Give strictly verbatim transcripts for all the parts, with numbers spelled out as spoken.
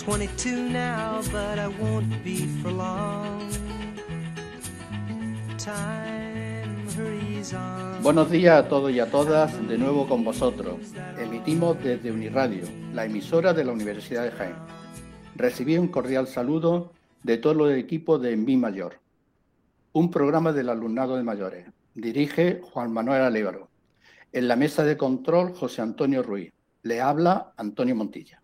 twenty-two now, but I won't be for long. Time hurries on. Buenos días a todos y a todas, de nuevo con vosotros. Emitimos desde Uniradio, la emisora de la Universidad de Jaén. Recibí un cordial saludo de todo el equipo de En Mi Mayor, un programa del alumnado de mayores. Dirige Juan Manuel Alévaro. En la mesa de control, José Antonio Ruiz. Le habla Antonio Montilla.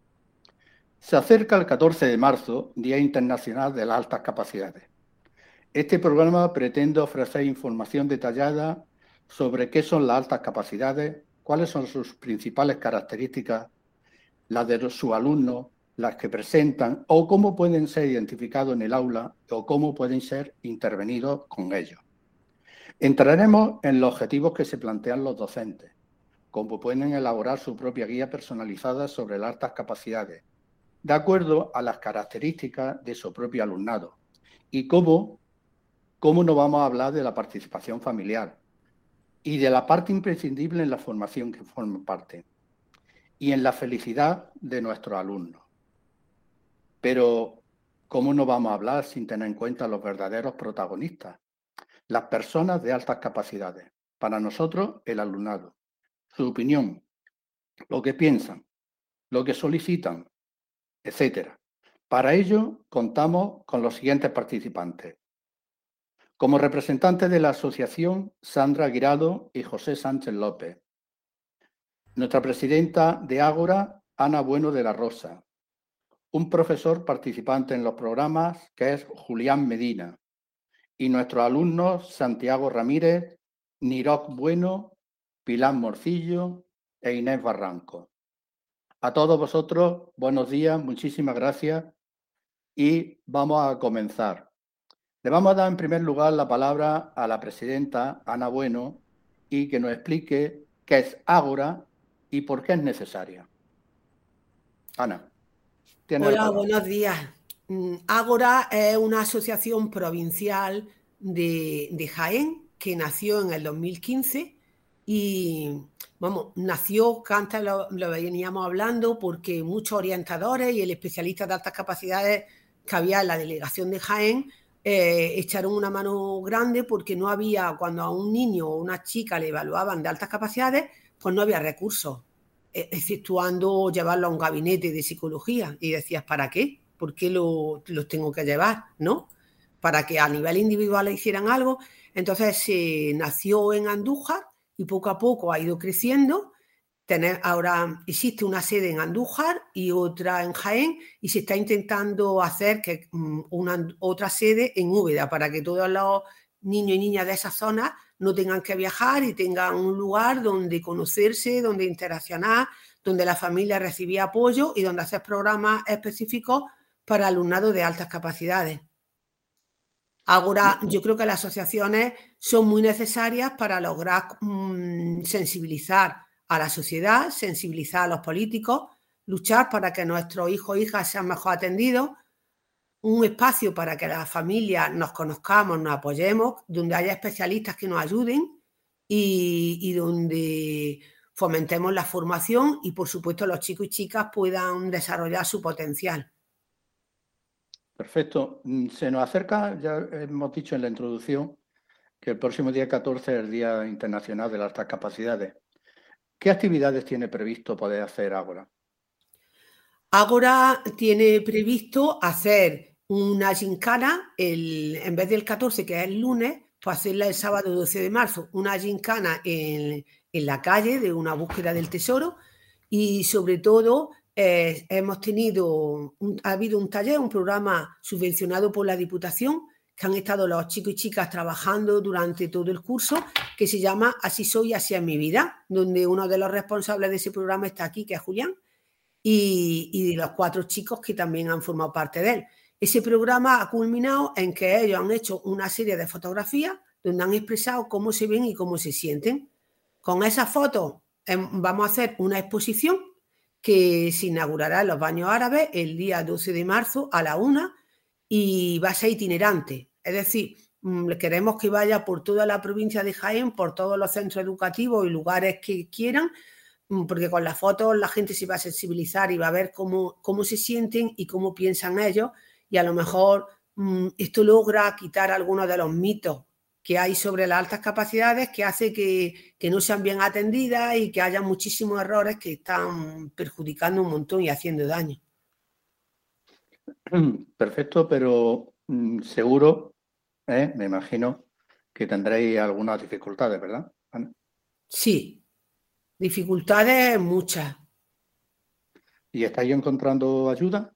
Se acerca el catorce de marzo, Día Internacional de las Altas Capacidades. Este programa pretende ofrecer información detallada sobre qué son las altas capacidades, cuáles son sus principales características, las de sus alumnos, las que presentan o cómo pueden ser identificados en el aula o cómo pueden ser intervenidos con ellos. Entraremos en los objetivos que se plantean los docentes, cómo pueden elaborar su propia guía personalizada sobre las altas capacidades, de acuerdo a las características de su propio alumnado, y cómo, cómo no vamos a hablar de la participación familiar y de la parte imprescindible en la formación que forma parte, y en la felicidad de nuestros alumnos. Pero, ¿cómo no vamos a hablar sin tener en cuenta los verdaderos protagonistas? Las personas de altas capacidades, para nosotros el alumnado, su opinión, lo que piensan, lo que solicitan, etcétera. Para ello contamos con los siguientes participantes. Como representantes de la asociación, Sandra Guirado y José Sánchez López. Nuestra presidenta de Ágora, Ana Bueno de la Rosa. Un profesor participante en los programas que es Julián Medina. Y nuestros alumnos Santiago Ramírez, Niroc Bueno, Pilar Morcillo e Inés Barranco. A todos vosotros, buenos días, muchísimas gracias y vamos a comenzar. Le vamos a dar en primer lugar la palabra a la presidenta Ana Bueno y que nos explique qué es Ágora y por qué es necesaria. Ana, tiene la Hola, palabra. buenos días. Ágora es una asociación provincial de, de Jaén que nació en el dos mil quince y vamos, nació, que antes lo, lo veníamos hablando, porque muchos orientadores y el especialista de altas capacidades que había en la delegación de Jaén eh, echaron una mano grande porque no había, cuando a un niño o una chica le evaluaban de altas capacidades, pues no había recursos, exceptuando llevarlo a un gabinete de psicología. Y decías, ¿para qué? ¿Por qué lo, los tengo que llevar? ¿No? Para que a nivel individual hicieran algo. Entonces se eh, nació en Andújar y poco a poco ha ido creciendo. Tener, ahora existe una sede en Andújar y otra en Jaén y se está intentando hacer que una, otra sede en Úbeda para que todos los niños y niñas de esas zonas no tengan que viajar y tengan un lugar donde conocerse, donde interaccionar, donde la familia recibía apoyo y donde hacer programas específicos para alumnado de altas capacidades. Ahora, yo creo que las asociaciones son muy necesarias para lograr mmm, sensibilizar a la sociedad, sensibilizar a los políticos, luchar para que nuestros hijos e hijas sean mejor atendidos, un espacio para que las familias nos conozcamos, nos apoyemos, donde haya especialistas que nos ayuden y, y donde fomentemos la formación y, por supuesto, los chicos y chicas puedan desarrollar su potencial. Perfecto. Se nos acerca, ya hemos dicho en la introducción, que el próximo día catorce es el Día Internacional de las Altas Capacidades. ¿Qué actividades tiene previsto poder hacer Ágora? Ágora tiene previsto hacer una gincana, el, en vez del catorce, que es el lunes, pues hacerla el sábado doce de marzo, una gincana en, en la calle de una búsqueda del tesoro y sobre todo eh, hemos tenido, un, ha habido un taller, un programa subvencionado por la Diputación que han estado los chicos y chicas trabajando durante todo el curso, que se llama Así soy, así es mi vida, donde uno de los responsables de ese programa está aquí, que es Julián, y, y de los cuatro chicos que también han formado parte de él. Ese programa ha culminado en que ellos han hecho una serie de fotografías donde han expresado cómo se ven y cómo se sienten. Con esas fotos eh, vamos a hacer una exposición que se inaugurará en los Baños Árabes el día doce de marzo a la una y va a ser itinerante. Es decir, queremos que vaya por toda la provincia de Jaén, por todos los centros educativos y lugares que quieran, porque con las fotos la gente se va a sensibilizar y va a ver cómo, cómo se sienten y cómo piensan ellos, y a lo mejor mmm, esto logra quitar algunos de los mitos que hay sobre las altas capacidades, que hace que, que no sean bien atendidas y que haya muchísimos errores que están perjudicando un montón y haciendo daño. Perfecto, pero mm, seguro, ¿eh? Me imagino que tendréis algunas dificultades, ¿verdad, Ana? Sí, dificultades muchas. ¿Y estáis encontrando ayuda?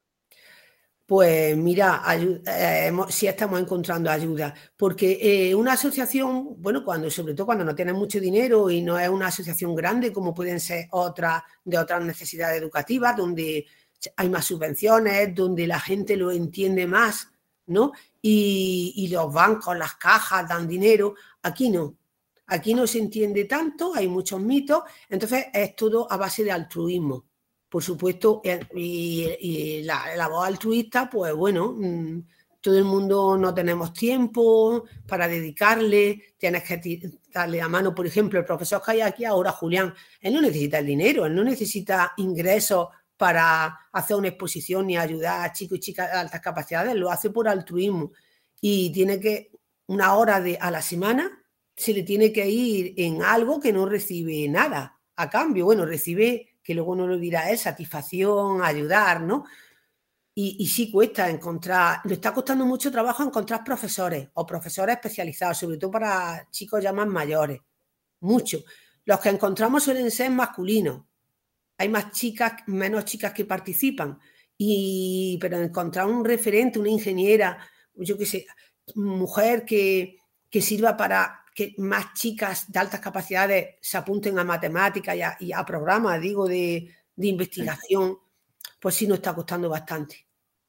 Pues mira, eh, sí estamos encontrando ayuda, porque eh, una asociación, bueno, cuando sobre todo cuando no tienes mucho dinero y no es una asociación grande como pueden ser otras de otras necesidades educativas, donde hay más subvenciones, donde la gente lo entiende más, ¿no? Y, y los bancos, las cajas dan dinero. Aquí no, aquí no se entiende tanto, hay muchos mitos, entonces es todo a base de altruismo. Por supuesto, y, y la, la voz altruista, pues bueno, todo el mundo no tenemos tiempo para dedicarle, tienes que darle la mano. Por ejemplo, el profesor que hay aquí ahora, Julián, él no necesita el dinero, él no necesita ingresos para hacer una exposición ni ayudar a chicos y chicas de altas capacidades, lo hace por altruismo. Y tiene que, una hora de, a la semana, se le tiene que ir en algo que no recibe nada a cambio. Bueno, recibe, que luego no lo dirá, es satisfacción, ayudar, ¿no? Y, y sí cuesta encontrar, le está costando mucho trabajo encontrar profesores o profesores especializados, sobre todo para chicos ya más mayores, mucho. Los que encontramos suelen ser masculinos, hay más chicas, menos chicas que participan, y, pero encontrar un referente, una ingeniera, yo qué sé, mujer que, que sirva para que más chicas de altas capacidades se apunten a matemáticas y a, y a programas, digo, de, de investigación, pues sí nos está costando bastante,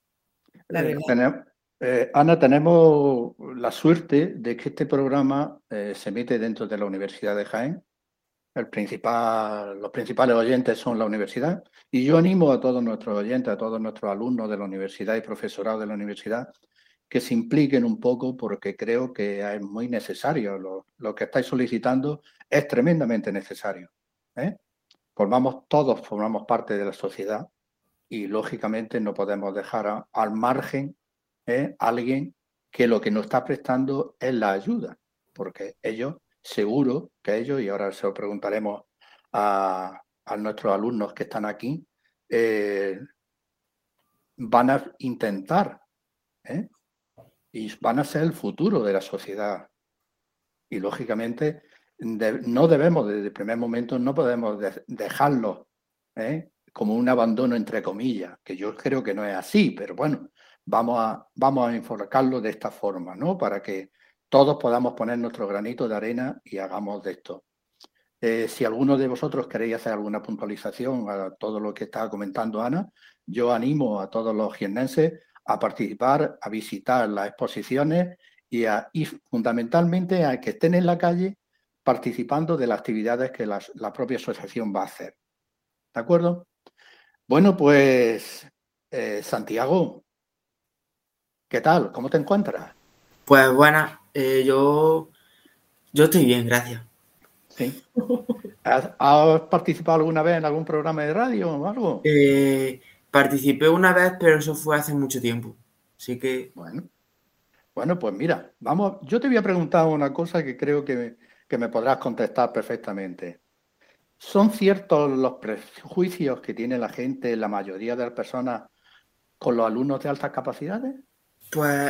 la Eh, verdad. tenemos, eh, Ana, tenemos la suerte de que este programa eh, se emite dentro de la Universidad de Jaén. El principal, los principales oyentes son la universidad, y yo animo a todos nuestros oyentes, a todos nuestros alumnos de la universidad y profesorado de la universidad, que se impliquen un poco, porque creo que es muy necesario. Lo, lo que estáis solicitando es tremendamente necesario, ¿eh? Formamos, todos formamos parte de la sociedad y, lógicamente, no podemos dejar a, al margen ¿eh? a alguien que lo que nos está prestando es la ayuda, porque ellos, seguro que ellos, y ahora se lo preguntaremos a, a nuestros alumnos que están aquí, eh, van a intentar, ¿eh? y van a ser el futuro de la sociedad. Y, lógicamente, de, no debemos, desde el primer momento, no podemos de, dejarlos ¿eh? como un abandono, entre comillas, que yo creo que no es así, pero bueno, vamos a, vamos a enfocarlo de esta forma, ¿no? Para que todos podamos poner nuestro granito de arena y hagamos de esto. Eh, si alguno de vosotros queréis hacer alguna puntualización a todo lo que estaba comentando Ana, yo animo a todos los jiennenses a participar, a visitar las exposiciones y, a, y fundamentalmente a que estén en la calle participando de las actividades que la, la propia asociación va a hacer. ¿De acuerdo? Bueno, pues eh, Santiago, ¿qué tal? ¿Cómo te encuentras? Pues buena, eh, yo, yo estoy bien, gracias. Sí. ¿Has, ¿Has participado alguna vez en algún programa de radio o algo? Eh, participé una vez, pero eso fue hace mucho tiempo. Así que... Bueno, bueno, pues mira, vamos, yo te voy a preguntar una cosa que creo que, que me podrás contestar perfectamente. ¿Son ciertos los prejuicios que tiene la gente, la mayoría de las personas, con los alumnos de altas capacidades? Pues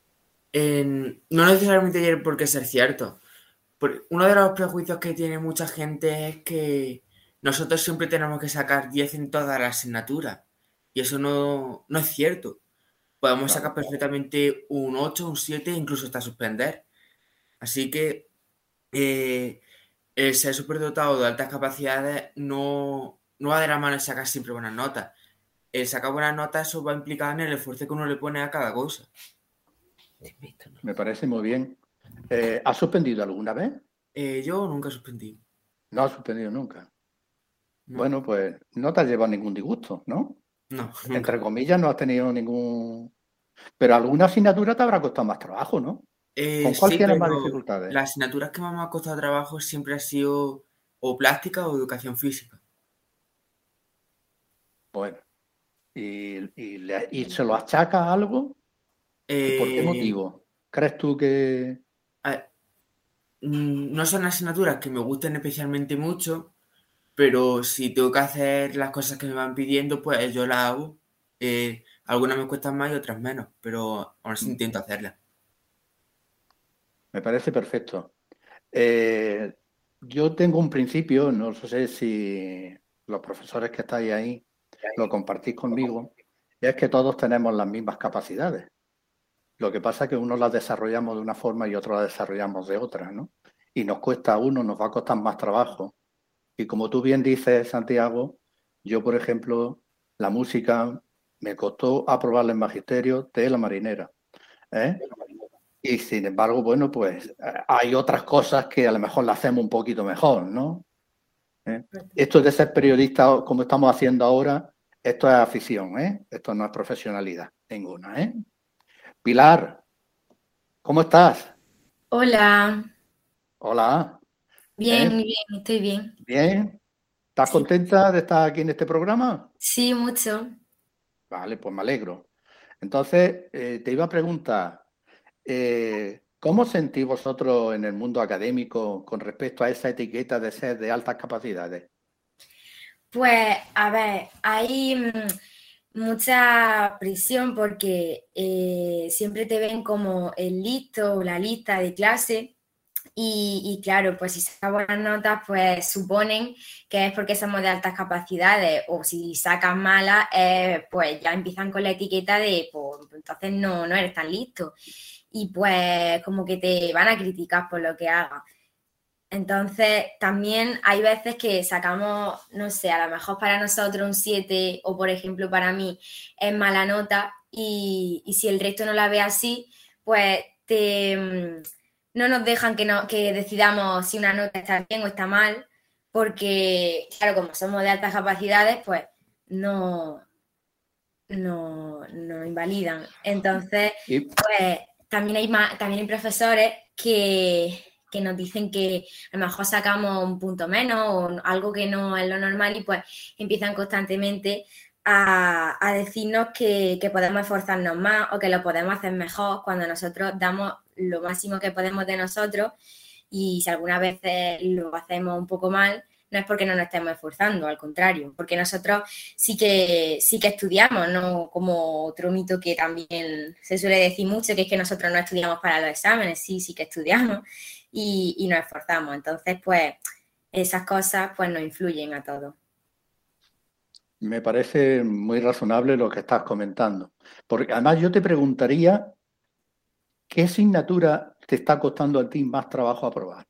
en, no necesariamente tiene por qué ser cierto. Uno de los prejuicios que tiene mucha gente es que nosotros siempre tenemos que sacar diez en todas las asignaturas. Y eso no, no es cierto. Podemos Claro. sacar perfectamente un ocho, un siete, incluso hasta suspender. Así que eh, el ser superdotado de altas capacidades no, no va de la mano de sacar siempre buenas notas. El sacar buenas notas, eso va a implicar en el esfuerzo que uno le pone a cada cosa. Me parece muy bien. Eh, ¿Has suspendido alguna vez? Eh, yo nunca he suspendido. No has suspendido nunca. No. Bueno, pues no te has llevado ningún disgusto, ¿no? No, nunca. Entre comillas, no has tenido ningún... Pero alguna asignatura te habrá costado más trabajo, ¿no? Eh, ¿Con cuál sí, tienes pero más dificultades? las asignaturas que más me ha costado trabajo siempre ha sido o plástica o educación física. Bueno, ¿y, y, le, y se lo achaca algo? Eh, ¿Por qué motivo? ¿Crees tú que...? a- mm, no son asignaturas que me gusten especialmente mucho, pero si tengo que hacer las cosas que me van pidiendo, pues yo las hago. Eh, algunas me cuestan más y otras menos, pero aún así intento hacerlas. Me parece perfecto. Eh, yo tengo un principio, no sé si los profesores que estáis ahí lo compartís conmigo, y es que todos tenemos las mismas capacidades. Lo que pasa es que unos las desarrollamos de una forma y otros las desarrollamos de otra, ¿no? Y nos cuesta a uno, nos va a costar más trabajo. Y como tú bien dices, Santiago, yo, por ejemplo, la música me costó aprobarla en magisterio de la marinera, ¿eh? Y sin embargo, bueno, pues hay otras cosas que a lo mejor la hacemos un poquito mejor, ¿no? ¿Eh? Esto de ser periodista, como estamos haciendo ahora, esto es afición, ¿eh? Esto no es profesionalidad ninguna, ¿eh? Pilar, ¿cómo estás? Hola, Hola, bien, ¿eh? muy bien, estoy bien. ¿Bien? ¿Estás Sí, contenta de estar aquí en este programa? sí, mucho. Vale, pues me alegro. Entonces, eh, te iba a preguntar, eh, ¿cómo sentís vosotros en el mundo académico con respecto a esa etiqueta de ser de altas capacidades? Pues, a ver, hay mm, mucha presión porque eh, siempre te ven como el listo o la lista de clase y, y claro, pues si sacas buenas notas, pues suponen que es porque somos de altas capacidades o si sacas malas, eh, pues ya empiezan con la etiqueta de, pues entonces no, no eres tan listo y pues como que te van a criticar por lo que hagas. Entonces, también hay veces que sacamos, no sé, a lo mejor para nosotros un siete o, por ejemplo, para mí es mala nota y, y si el resto no la ve así, pues te, no nos dejan que, no, que decidamos si una nota está bien o está mal, porque, claro, como somos de altas capacidades, pues no, no, no invalidan. Entonces, Y, pues también hay, ma- también hay profesores que, que nos dicen que a lo mejor sacamos un punto menos o algo que no es lo normal y pues empiezan constantemente a, a decirnos que, que podemos esforzarnos más o que lo podemos hacer mejor cuando nosotros damos lo máximo que podemos de nosotros y si algunas veces lo hacemos un poco mal, no es porque no nos estemos esforzando, al contrario, porque nosotros sí que, sí que estudiamos, no como otro mito que también se suele decir mucho, que es que nosotros no estudiamos para los exámenes, sí, sí que estudiamos y, y nos esforzamos. Entonces, pues, esas cosas pues nos influyen a todos. me parece muy razonable lo que estás comentando. Porque además yo te preguntaría, ¿qué asignatura te está costando a ti más trabajo aprobar?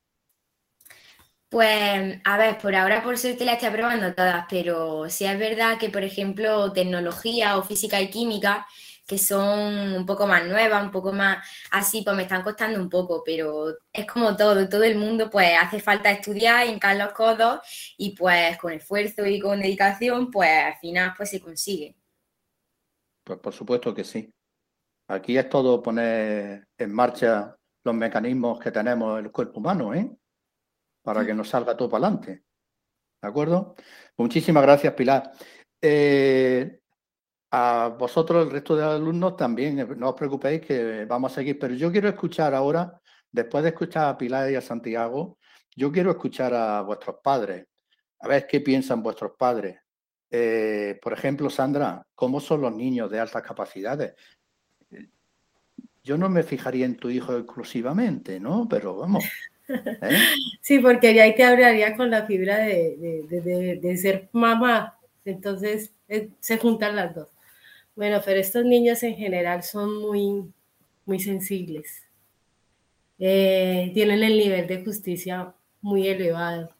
Pues, a ver, por ahora por suerte las estoy aprobando todas, pero sí es verdad que, por ejemplo, tecnología o física y química, que son un poco más nuevas, un poco más así, pues me están costando un poco, pero es como todo, todo el mundo pues hace falta estudiar, hincar los codos y pues con esfuerzo y con dedicación, pues al final pues se consigue. Pues por supuesto que sí. Aquí es todo poner en marcha los mecanismos que tenemos en el cuerpo humano, ¿eh? Para que nos salga todo para adelante. ¿De acuerdo? Muchísimas gracias, Pilar. Eh, a vosotros, el resto de alumnos, también, eh, no os preocupéis que vamos a seguir, pero yo quiero escuchar ahora, después de escuchar a Pilar y a Santiago, yo quiero escuchar a vuestros padres, a ver qué piensan vuestros padres. Eh, por ejemplo, Sandra, ¿cómo son los niños de altas capacidades? Yo no me fijaría en tu hijo exclusivamente, ¿no? Pero vamos, ¿eh? Sí, porque ya ahí te hablaría con la fibra de, de, de, de, de ser mamá, entonces eh, se juntan las dos. Bueno, pero estos niños en general son muy, muy sensibles. Eh, tienen el nivel de justicia muy elevado.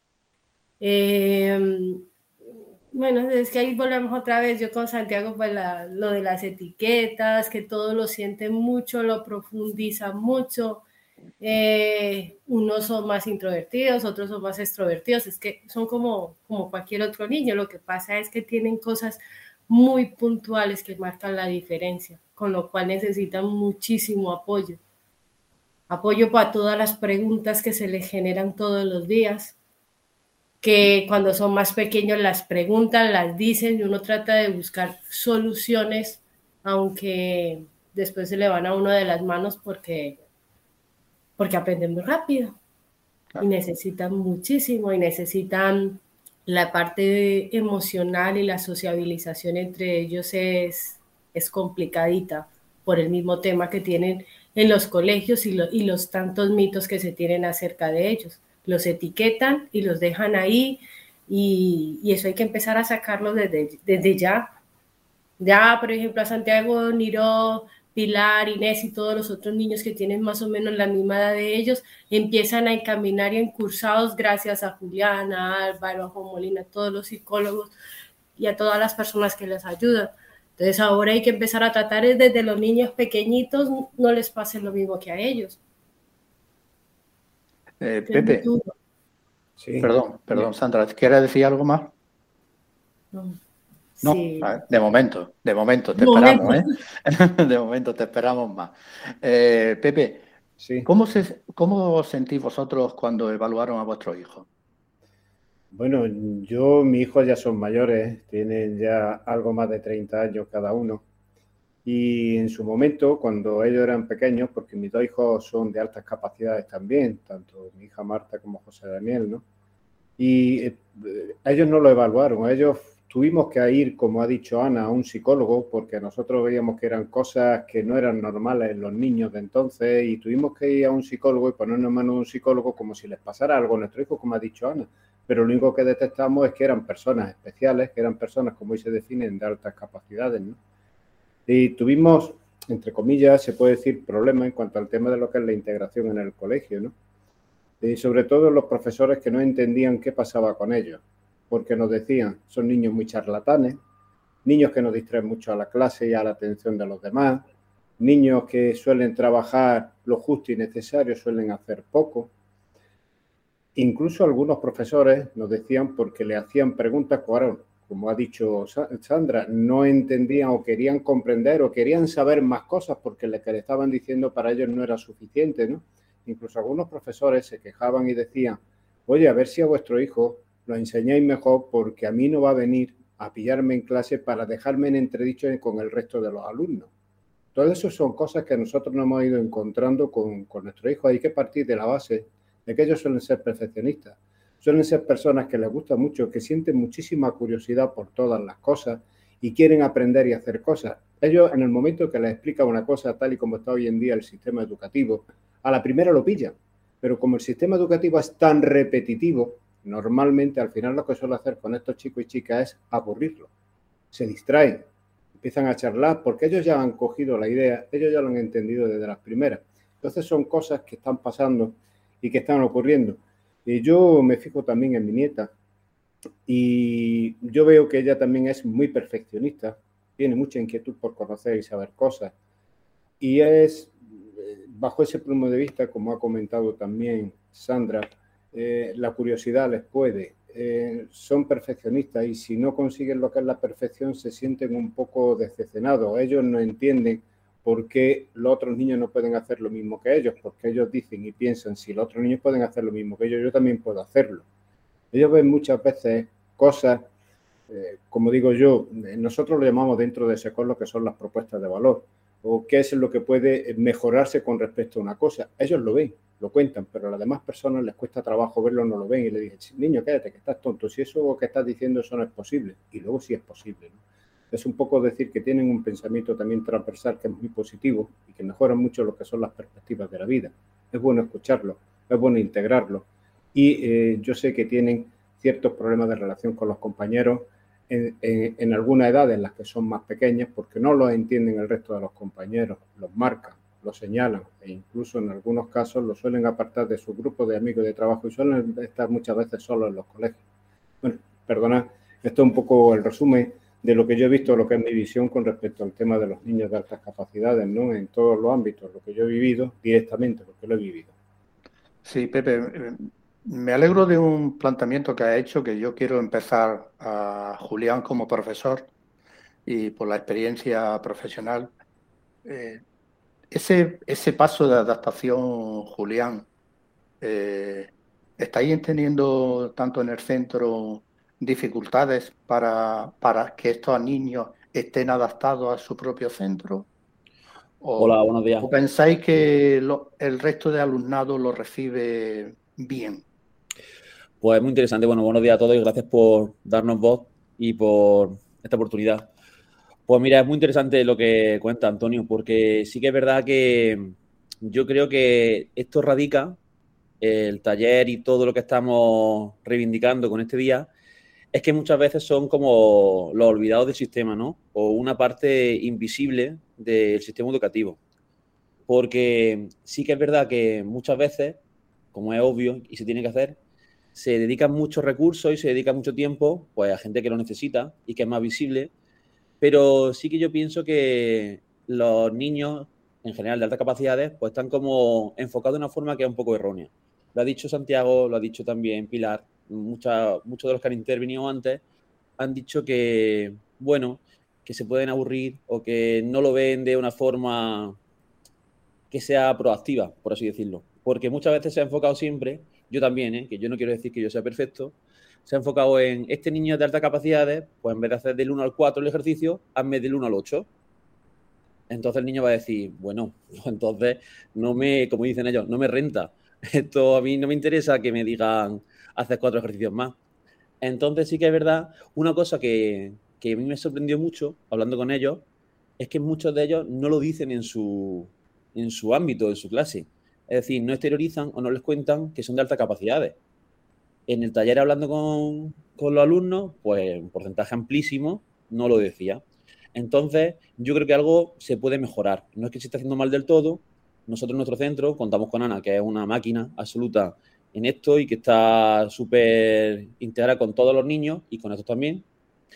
Eh, bueno, es que ahí volvemos otra vez, yo con Santiago, pues la, lo de las etiquetas, que todos lo sienten mucho, lo profundizan mucho. Eh, unos son más introvertidos, otros son más extrovertidos, es que son como, como cualquier otro niño, lo que pasa es que tienen cosas muy puntuales que marcan la diferencia, con lo cual necesitan muchísimo apoyo. Apoyo para todas las preguntas que se les generan todos los días. que cuando son más pequeños las preguntan, las dicen y uno trata de buscar soluciones, aunque después se le van a uno de las manos porque, porque aprenden muy rápido y necesitan muchísimo y necesitan la parte emocional y la sociabilización entre ellos es, es complicadita por el mismo tema que tienen en los colegios y, lo, y los tantos mitos que se tienen acerca de ellos. Los etiquetan y los dejan ahí y, y eso hay que empezar a sacarlo desde, desde ya. Ya, por ejemplo, a Santiago, Niro, Pilar, Inés y todos los otros niños que tienen más o menos la misma edad de ellos, empiezan a encaminar y encursados gracias a Juliana, a Álvaro, a Juan Molina, a todos los psicólogos y a todas las personas que les ayudan. Entonces ahora hay que empezar a tratar desde los niños pequeñitos, no les pase lo mismo que a ellos. Eh, Pepe, sí. perdón, perdón, Sandra, ¿quieres decir algo más? No. No, Sí. de momento, de momento te De esperamos, momento. ¿eh? De momento te esperamos más. Eh, Pepe, Sí. ¿cómo, se, ¿cómo os sentís vosotros cuando evaluaron a vuestros hijos? Bueno, yo, mis hijos ya son mayores, tienen ya algo más de treinta años cada uno. Y en su momento, cuando ellos eran pequeños, porque mis dos hijos son de altas capacidades también, tanto mi hija Marta como José Daniel, ¿no? Y eh, ellos no lo evaluaron, ellos tuvimos que ir, como ha dicho Ana, a un psicólogo, porque nosotros veíamos que eran cosas que no eran normales en los niños de entonces, y tuvimos que ir a un psicólogo y ponernos en manos de un psicólogo como si les pasara algo a nuestro hijo, como ha dicho Ana. Pero lo único que detectamos es que eran personas especiales, que eran personas, como hoy se definen, de altas capacidades, ¿no? Y tuvimos, entre comillas, se puede decir, problemas en cuanto al tema de lo que es la integración en el colegio, ¿no? Y sobre todo los profesores que no entendían qué pasaba con ellos, porque nos decían, son niños muy charlatanes, niños que nos distraen mucho a la clase y a la atención de los demás, niños que suelen trabajar lo justo y necesario, suelen hacer poco. Incluso algunos profesores nos decían, porque le hacían preguntas, claro, como ha dicho Sandra, no entendían o querían comprender o querían saber más cosas porque lo que le estaban diciendo para ellos no era suficiente, ¿no? Incluso algunos profesores se quejaban y decían, oye, a ver si a vuestro hijo lo enseñáis mejor porque a mí no va a venir a pillarme en clase para dejarme en entredicho con el resto de los alumnos. Todo eso son cosas que nosotros nos hemos ido encontrando con, con nuestro hijo. Hay que partir de la base de que ellos suelen ser perfeccionistas. Suelen ser personas que les gusta mucho, que sienten muchísima curiosidad por todas las cosas y quieren aprender y hacer cosas. Ellos, en el momento que les explica una cosa tal y como está hoy en día el sistema educativo, a la primera lo pillan. Pero como el sistema educativo es tan repetitivo, normalmente al final lo que suele hacer con estos chicos y chicas es aburrirlos. Se distraen, empiezan a charlar porque ellos ya han cogido la idea, ellos ya lo han entendido desde las primeras. Entonces son cosas que están pasando y que están ocurriendo. Y yo me fijo también en mi nieta y yo veo que ella también es muy perfeccionista, tiene mucha inquietud por conocer y saber cosas. Y es, bajo ese punto de vista, como ha comentado también Sandra, eh, la curiosidad les puede. Eh, son perfeccionistas y si no consiguen lo que es la perfección se sienten un poco decepcionados. Ellos no entienden por qué los otros niños no pueden hacer lo mismo que ellos, porque ellos dicen y piensan, si los otros niños pueden hacer lo mismo que ellos, yo también puedo hacerlo. Ellos ven muchas veces cosas, eh, como digo yo, nosotros lo llamamos dentro de SECOR lo que son las propuestas de valor, o qué es lo que puede mejorarse con respecto a una cosa. Ellos lo ven, lo cuentan, pero a las demás personas les cuesta trabajo verlo, no lo ven, y le dicen, niño, cállate, que estás tonto, si eso que estás diciendo eso no es posible, y luego sí es posible, ¿no? Es un poco decir que tienen un pensamiento también transversal que es muy positivo y que mejora mucho lo que son las perspectivas de la vida. Es bueno escucharlo, es bueno integrarlo. Y eh, yo sé que tienen ciertos problemas de relación con los compañeros en, en, en alguna edad en las que son más pequeñas porque no los entienden el resto de los compañeros, los marcan, los señalan e incluso en algunos casos los suelen apartar de su grupo de amigos de trabajo y suelen estar muchas veces solos en los colegios. Bueno, perdonad, esto es un poco el resumen de lo que yo he visto, lo que es mi visión con respecto al tema de los niños de altas capacidades, ¿no? En todos los ámbitos, lo que yo he vivido directamente, porque lo he vivido. Sí, Pepe, me alegro de un planteamiento que ha hecho, que yo quiero empezar a Julián como profesor y por la experiencia profesional. Eh, ese, ese paso de adaptación, Julián, eh, ¿estáis teniendo tanto en el centro dificultades para, para que estos niños estén adaptados a su propio centro? ¿O, Hola, buenos días. ¿o pensáis que lo, el resto de alumnado lo recibe bien? Pues muy interesante. Bueno, buenos días a todos y gracias por darnos voz y por esta oportunidad. Pues mira, es muy interesante lo que cuenta Antonio, porque sí que es verdad que yo creo que esto radica, el taller y todo lo que estamos reivindicando con este día, es que muchas veces son como los olvidados del sistema, ¿no? O una parte invisible del sistema educativo. Porque sí que es verdad que muchas veces, como es obvio y se tiene que hacer, se dedican muchos recursos y se dedica mucho tiempo pues, a gente que lo necesita y que es más visible, pero sí que yo pienso que los niños, en general de altas capacidades, pues están como enfocados de una forma que es un poco errónea. Lo ha dicho Santiago, lo ha dicho también Pilar, mucha, muchos de los que han intervenido antes han dicho que, bueno, que se pueden aburrir o que no lo ven de una forma que sea proactiva, por así decirlo. Porque muchas veces se ha enfocado siempre, yo también, ¿eh? Que yo no quiero decir que yo sea perfecto, se ha enfocado en este niño de altas capacidades, pues en vez de hacer del uno al cuatro el ejercicio, hazme del uno al ocho. Entonces el niño va a decir, bueno, entonces no me, como dicen ellos, no me renta. Esto a mí no me interesa que me digan, haces cuatro ejercicios más. Entonces sí que es verdad, una cosa que, que a mí me sorprendió mucho, hablando con ellos, es que muchos de ellos no lo dicen en su, en su ámbito, en su clase. Es decir, no exteriorizan o no les cuentan que son de altas capacidades. En el taller hablando con, con los alumnos, pues un porcentaje amplísimo no lo decía. Entonces, yo creo que algo se puede mejorar. No es que se esté haciendo mal del todo. Nosotros en nuestro centro contamos con Ana, que es una máquina absoluta en esto y que está súper integrada con todos los niños y con estos también.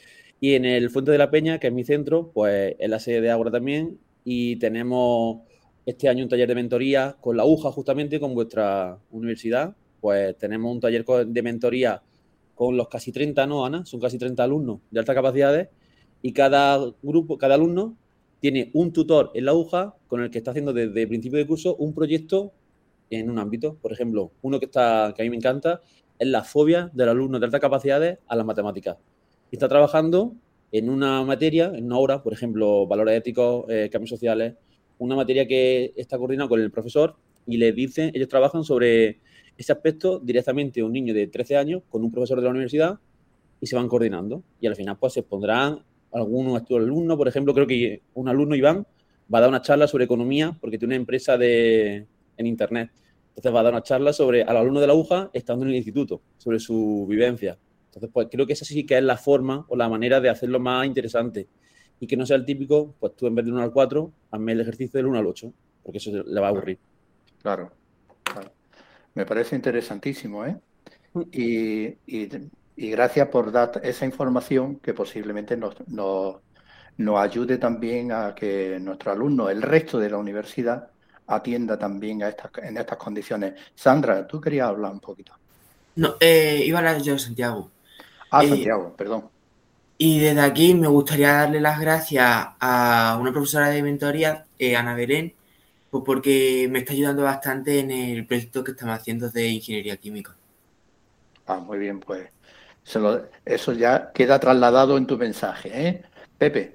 Y en el Fuente de la Peña, que es mi centro, pues es la sede de Ágora también y tenemos este año un taller de mentoría con la U J A justamente, con vuestra universidad. Pues tenemos un taller de mentoría con los casi treinta, ¿no, Ana? Son casi treinta alumnos de altas capacidades y cada grupo, cada alumno tiene un tutor en la U J A con el que está haciendo desde el principio de curso un proyecto en un ámbito. Por ejemplo, uno que, está, que a mí me encanta es la fobia del alumno de altas capacidades a las matemáticas. Y está trabajando en una materia, en una hora, por ejemplo, valores éticos, eh, cambios sociales, una materia que está coordinada con el profesor y les dicen, ellos trabajan sobre ese aspecto directamente a un niño de trece años con un profesor de la universidad y se van coordinando. Y al final pues se expondrán algunos alumnos, por ejemplo, creo que un alumno, Iván, va a dar una charla sobre economía porque tiene una empresa de, en internet. Entonces va a dar una charla sobre al alumno de la U J A estando en el instituto, sobre su vivencia. Entonces, pues creo que esa sí que es la forma o la manera de hacerlo más interesante y que no sea el típico, pues tú en vez del uno al cuatro, hazme el ejercicio del uno al ocho, porque eso le va a aburrir. Claro, claro. Me parece interesantísimo, ¿eh? Y, y, y gracias por dar esa información que posiblemente nos, nos, nos ayude también a que nuestros alumnos, el resto de la universidad, atienda también a estas, en estas condiciones. Sandra, tú querías hablar un poquito. No, eh, iba a hablar yo, Santiago. Ah, Eh, Santiago, perdón. Y desde aquí me gustaría darle las gracias a una profesora de mentoría, eh, Ana Belén, pues porque me está ayudando bastante en el proyecto que estamos haciendo de ingeniería química. Ah, muy bien, pues se lo, eso ya queda trasladado en tu mensaje, ¿eh? Pepe.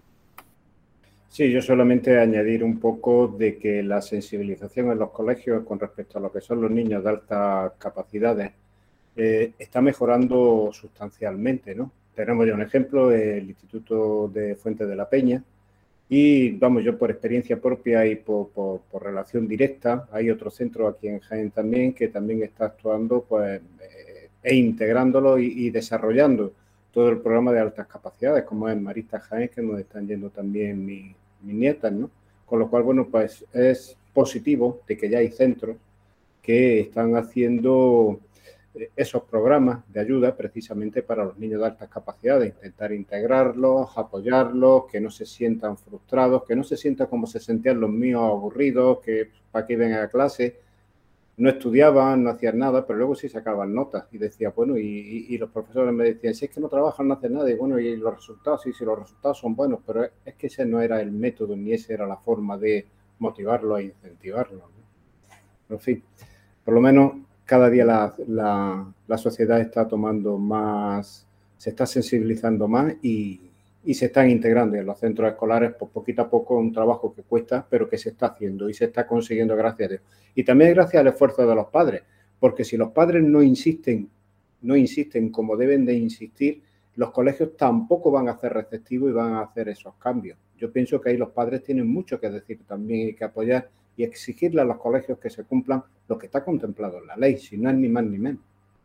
Sí, yo solamente añadir un poco de que la sensibilización en los colegios con respecto a lo que son los niños de altas capacidades eh, está mejorando sustancialmente, ¿no? Tenemos ya un ejemplo, el Instituto de Fuente de la Peña, y vamos, yo por experiencia propia y por, por, por relación directa, hay otro centro aquí en Jaén también que también está actuando pues, eh, e integrándolo y, y desarrollando todo el programa de altas capacidades, como es Marista Jaén, que nos están yendo también mis, mis nietas, ¿no? Con lo cual, bueno, pues es positivo de que ya hay centros que están haciendo esos programas de ayuda precisamente para los niños de altas capacidades, intentar integrarlos, apoyarlos, que no se sientan frustrados, que no se sientan como se sentían los míos, aburridos, que para qué vengan a clase, no estudiaban, no hacían nada, pero luego sí sacaban notas y decía, bueno, y, y, y los profesores me decían, si es que no trabajan, no hacen nada, y bueno, y los resultados, sí, sí, los resultados son buenos, pero es que ese no era el método ni esa era la forma de motivarlos e incentivarlos, ¿no? En fin, por lo menos cada día la, la, la sociedad está tomando más, se está sensibilizando más y, y se están integrando en los centros escolares, pues poquito a poco, un trabajo que cuesta, pero que se está haciendo y se está consiguiendo gracias a Dios. Y también gracias al esfuerzo de los padres, porque si los padres no insisten, no insisten como deben de insistir, los colegios tampoco van a ser receptivos y van a hacer esos cambios. Yo pienso que ahí los padres tienen mucho que decir también y que apoyar y exigirle a los colegios que se cumplan lo que está contemplado en la ley, si no es ni más ni menos.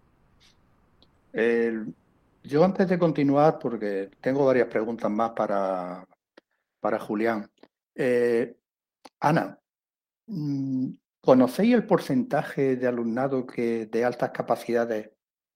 Eh, yo antes de continuar, porque tengo varias preguntas más para, para Julián. Eh, Ana, ¿conocéis el porcentaje de alumnado que de altas capacidades?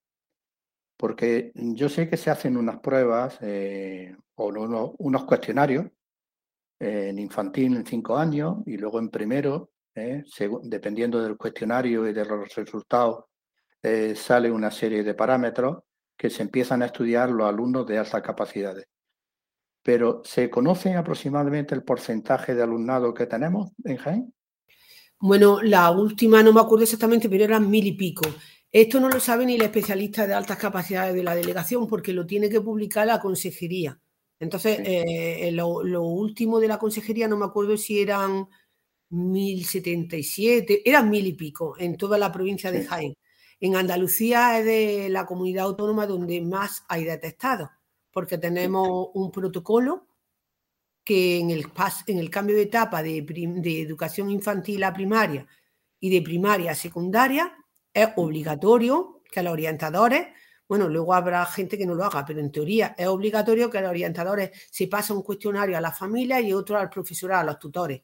Porque yo sé que se hacen unas pruebas eh, o unos, unos cuestionarios eh, en infantil en cinco años y luego en primero, eh, según, dependiendo del cuestionario y de los resultados, eh, sale una serie de parámetros que se empiezan a estudiar los alumnos de altas capacidades. Pero ¿se conoce aproximadamente el porcentaje de alumnado que tenemos en Jaén? Bueno, la última no me acuerdo exactamente, pero eran mil y pico. Esto no lo sabe ni el especialista de altas capacidades de la delegación porque lo tiene que publicar la consejería. Entonces, sí. eh, lo, lo último de la consejería no me acuerdo si eran mil setenta y siete, eran mil y pico en toda la provincia sí. de Jaén. En Andalucía es de la comunidad autónoma donde más hay detectados, porque tenemos sí. un protocolo que en el, en el cambio de etapa de, de educación infantil a primaria y de primaria a secundaria es obligatorio que los orientadores, bueno, luego habrá gente que no lo haga, pero en teoría es obligatorio que los orientadores se pasen un cuestionario a la familia y otro al profesorado, a los tutores.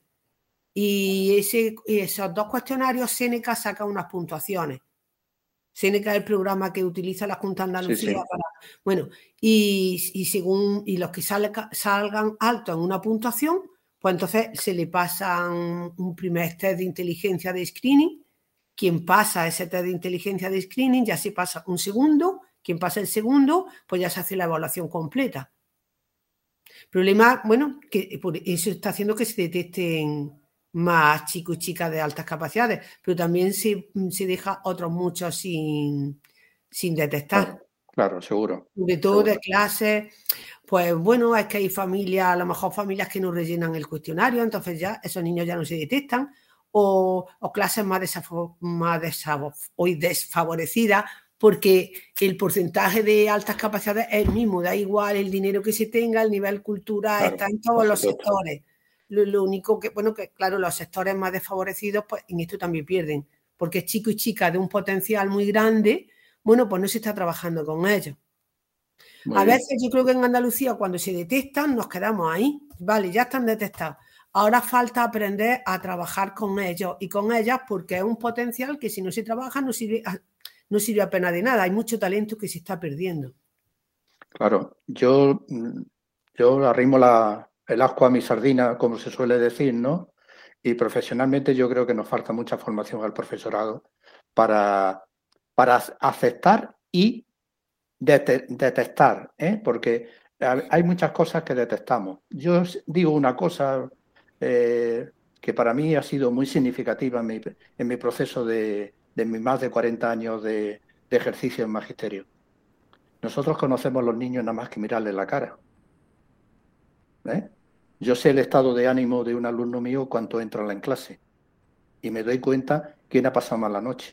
Y ese, esos dos cuestionarios, Seneca saca unas puntuaciones. Seneca es el programa que utiliza la Junta de Andalucía sí, sí. para... Bueno, y, y según y los que salga, salgan altos en una puntuación, pues entonces se le pasan un primer test de inteligencia de screening. Quien pasa ese test de inteligencia de screening ya se pasa un segundo. Quien pasa el segundo, pues ya se hace la evaluación completa. Problema, bueno, que por eso está haciendo que se detecten más chicos y chicas de altas capacidades, pero también se, se deja otros muchos sin, sin detectar. Claro, claro, seguro. De todo seguro. De clases, pues bueno, es que hay familias, a lo mejor familias que no rellenan el cuestionario, entonces ya esos niños ya no se detectan, o, o clases más, desafo, más desafo, hoy desfavorecidas, porque el porcentaje de altas capacidades es el mismo, da igual el dinero que se tenga, el nivel cultural, claro, está en todos los sectores. Lo, lo único que, bueno, que claro, los sectores más desfavorecidos, pues en esto también pierden, porque chicos y chicas de un potencial muy grande, bueno, pues no se está trabajando con ellos. Muy a bien. Veces yo creo que en Andalucía cuando se detectan nos quedamos ahí, vale, ya están detectados. Ahora falta aprender a trabajar con ellos y con ellas porque es un potencial que si no se trabaja no sirve, no sirve apenas de nada. Hay mucho talento que se está perdiendo. Claro, yo, yo arrimo la, el asco a mi sardina, como se suele decir, ¿no? Y profesionalmente yo creo que nos falta mucha formación al profesorado para, para aceptar y det detectar, ¿eh? Porque hay muchas cosas que detectamos. Yo digo una cosa eh, que para mí ha sido muy significativa en mi, en mi proceso de, de mis más de cuarenta años de, de ejercicio en magisterio. Nosotros conocemos a los niños nada más que mirarles la cara. ¿Eh? Yo sé el estado de ánimo de un alumno mío cuando entra en clase y me doy cuenta quién ha pasado mal la noche.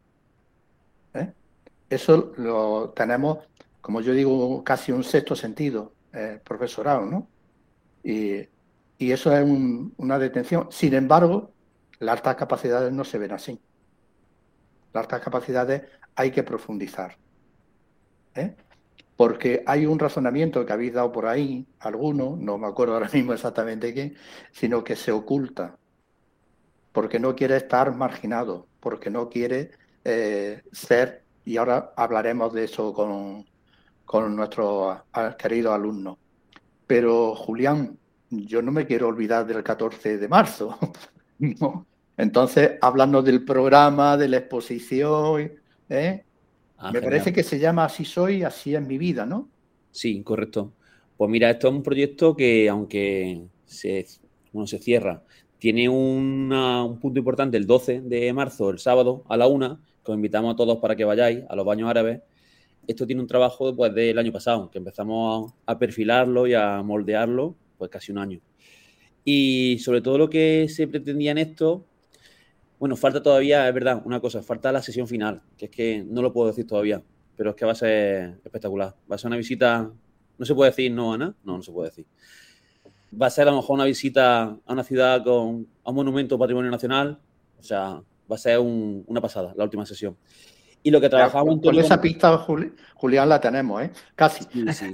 ¿Eh? Eso lo tenemos, como yo digo, casi un sexto sentido, eh, profesorado, ¿no? Y, y eso es un, una detención. Sin embargo, las altas capacidades no se ven así. Las altas capacidades hay que profundizar. ¿Eh? Porque hay un razonamiento que habéis dado por ahí, alguno, no me acuerdo ahora mismo exactamente quién, sino que se oculta, porque no quiere estar marginado, porque no quiere eh, ser, y ahora hablaremos de eso con, con nuestros queridos alumnos. Pero, Julián, yo no me quiero olvidar del catorce de marzo, ¿no? Entonces, háblanos del programa, de la exposición, ¿eh? Ah, me genial. Parece que se llama Así soy, así es mi vida, ¿no? Sí, correcto. Pues mira, esto es un proyecto que, aunque se, bueno, se cierra, tiene una, un punto importante el doce de marzo, el sábado, a la una, que os invitamos a todos para que vayáis a los baños árabes, esto tiene un trabajo pues, del año pasado, que empezamos a perfilarlo y a moldearlo pues casi un año. Y sobre todo lo que se pretendía en esto, bueno, falta todavía, es verdad, una cosa, falta la sesión final, que es que no lo puedo decir todavía, pero es que va a ser espectacular. Va a ser una visita, no se puede decir no, Ana, no, no se puede decir. Va a ser a lo mejor una visita a una ciudad con a un monumento patrimonio nacional, o sea, va a ser un, una pasada, la última sesión. Y lo que trabajamos... Con, con esa pista, Juli, Julián, la tenemos, ¿eh? Casi. Sí, sí.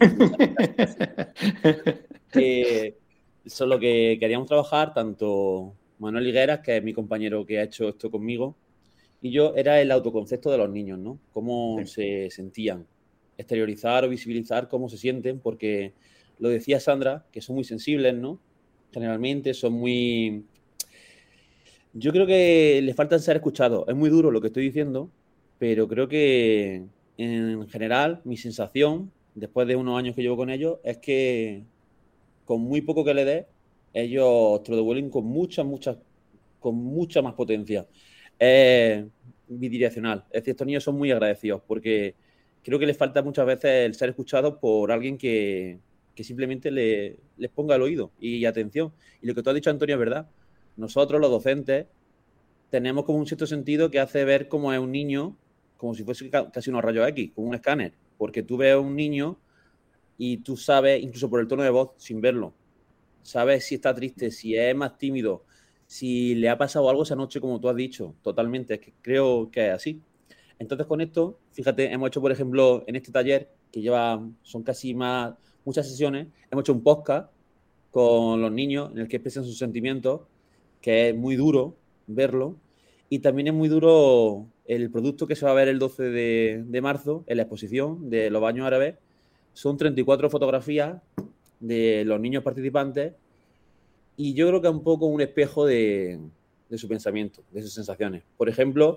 que eso es lo que queríamos trabajar, tanto Manuel Higueras, que es mi compañero que ha hecho esto conmigo, y yo, era el autoconcepto de los niños, ¿no? Cómo sí. se sentían, exteriorizar o visibilizar cómo se sienten, porque lo decía Sandra, que son muy sensibles, ¿no? Generalmente son muy... Yo creo que les falta ser escuchados. Es muy duro lo que estoy diciendo, pero creo que en general mi sensación, después de unos años que llevo con ellos, es que con muy poco que le des, ellos te lo devuelven con mucha, mucha, con mucha más potencia. Es bidireccional. Es decir, estos niños son muy agradecidos porque creo que les falta muchas veces el ser escuchados por alguien que, que simplemente le, les ponga el oído y atención. Y lo que tú has dicho, Antonio, es verdad. Nosotros, los docentes, tenemos como un cierto sentido que hace ver cómo es un niño, como si fuese casi unos rayos X, como un escáner. Porque tú ves a un niño y tú sabes, incluso por el tono de voz, sin verlo, sabes si está triste, si es más tímido, si le ha pasado algo esa noche, como tú has dicho, totalmente. Es que creo que es así. Entonces, con esto, fíjate, hemos hecho, por ejemplo, en este taller, que lleva, son casi más, muchas sesiones, hemos hecho un podcast con los niños en el que expresan sus sentimientos, que es muy duro verlo, y también es muy duro el producto que se va a ver el doce de, de marzo en la exposición de los baños árabes. Son treinta y cuatro fotografías de los niños participantes y yo creo que es un poco un espejo de, de su pensamiento, de sus sensaciones. Por ejemplo,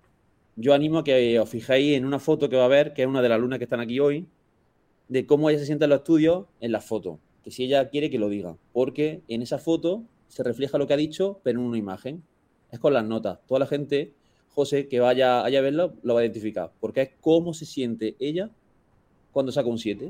yo animo a que os fijéis en una foto que va a haber, que es una de las alumnas que están aquí hoy, de cómo ella se sienta en los estudios en la foto, que si ella quiere que lo diga, porque en esa foto se refleja lo que ha dicho, pero en una imagen. Es con las notas. Toda la gente, José, que vaya, vaya a verlo, lo va a identificar, porque es cómo se siente ella cuando saca un siete.